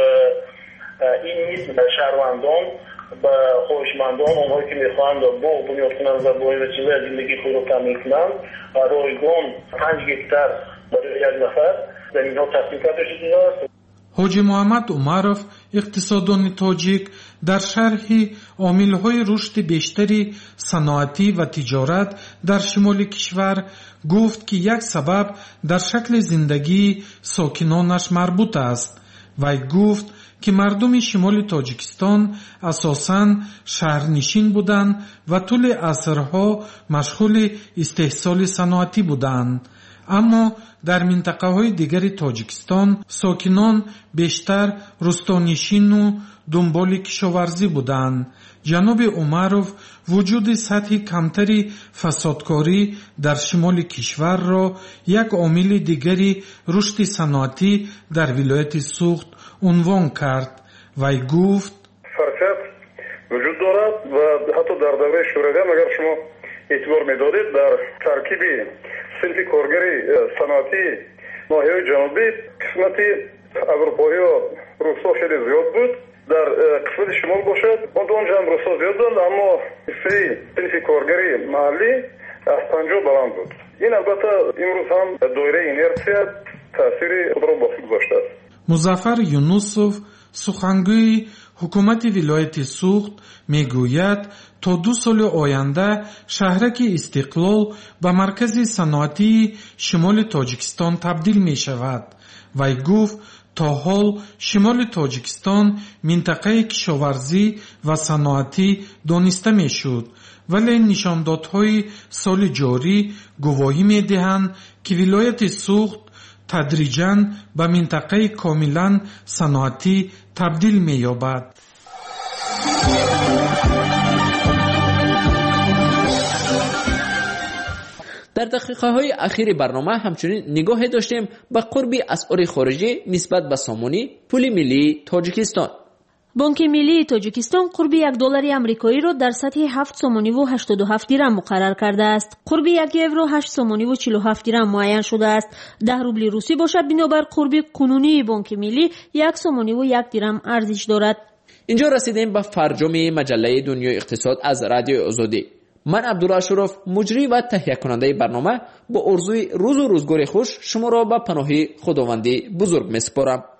این نیز شهروندان و خواهشمندان اونهایی که میخواهند باغ بنیاد کنند و با وسیله زندگی خود را تامین کنند رایگان پنج هکتار برای یک نفر در اینها تصمیم کرده شده است.
حاجی محمد عمرов اقتصاددان تاجیک در شرح عامل‌های رشد بیشتری صنعتی و تجارت در شمال کشور گفت که یک سبب در شکل زندگی ساکنانش مربوط است. وی گفت که مردم شمال تاجیکستان اساساً شهرنشین بودند و طول عصرها مشغول استحصال صنعتی بودند. اما در منطقه های دیگر تاجیکستان ساکنان بیشتر روستانشین و دنبال کشاورزی بودند. جناب عمرов وجود سطح کمتری فسادکاری در شمال کشور را یک عامل دیگری رشد صنعتی در ولایت سوخت عنوان کرد. وی گفت
فرصت وجود دارد و حتی در دوره شوروی اگر شما اعتبار می‌دادید در ترکیب صنف کارگری صنعتی ناحیه جنوبی قسمت اروپایی و روسا خیلی زیاد بود. در قسمت شمال باشد اونجا هم روسا زیاد بود اما صنف کارگری محلی از پنجاه بلند بود. این البته امروز هم دایره اینرسیا تاثیر خود را با خود گذاشته است.
مظفر یونسوف سخنگوی حکومت ولایت سوخت میگوید تا دو سال آینده شهرک استقلال به مرکز صنعتی شمال تاجیکستان تبدیل می شود. وی گفت تا حال شمال تاجیکستان منطقه کشاورزی و صنعتی دانسته می شد، ولی نشاندادهای سال جاری گواهی می دهند که ولایت سوخت تدریجاً به منطقه کاملاً صنعتی تبدیل می یابد.
در دقیقه های اخیر برنامه همچنین نگاه داشتیم به قرب اسعار خارجی نسبت به سامانی پول ملی تاجیکستان.
بانک ملی تاجیکستان قرب یک دلار آمریکایی را در سطح هفت سومانی و هشتاد و هفت درم مقرر کرده است. قرب یک یورو هشت سومانی و چهل و هفت درم معین شده است. ده روبل روسی باشد بنابر قرب قانونی بانک ملی یک سومانی و یک درم ارزش دارد.
اینجا رسیدیم به فرجام مجله دنیای اقتصاد از رادیو آزادی. من عبدالله اشرف مجری و تهیه کننده برنامه با آرزوی روز و روزگار خوش شما را به پناه خداوند بزرگ میسپارم.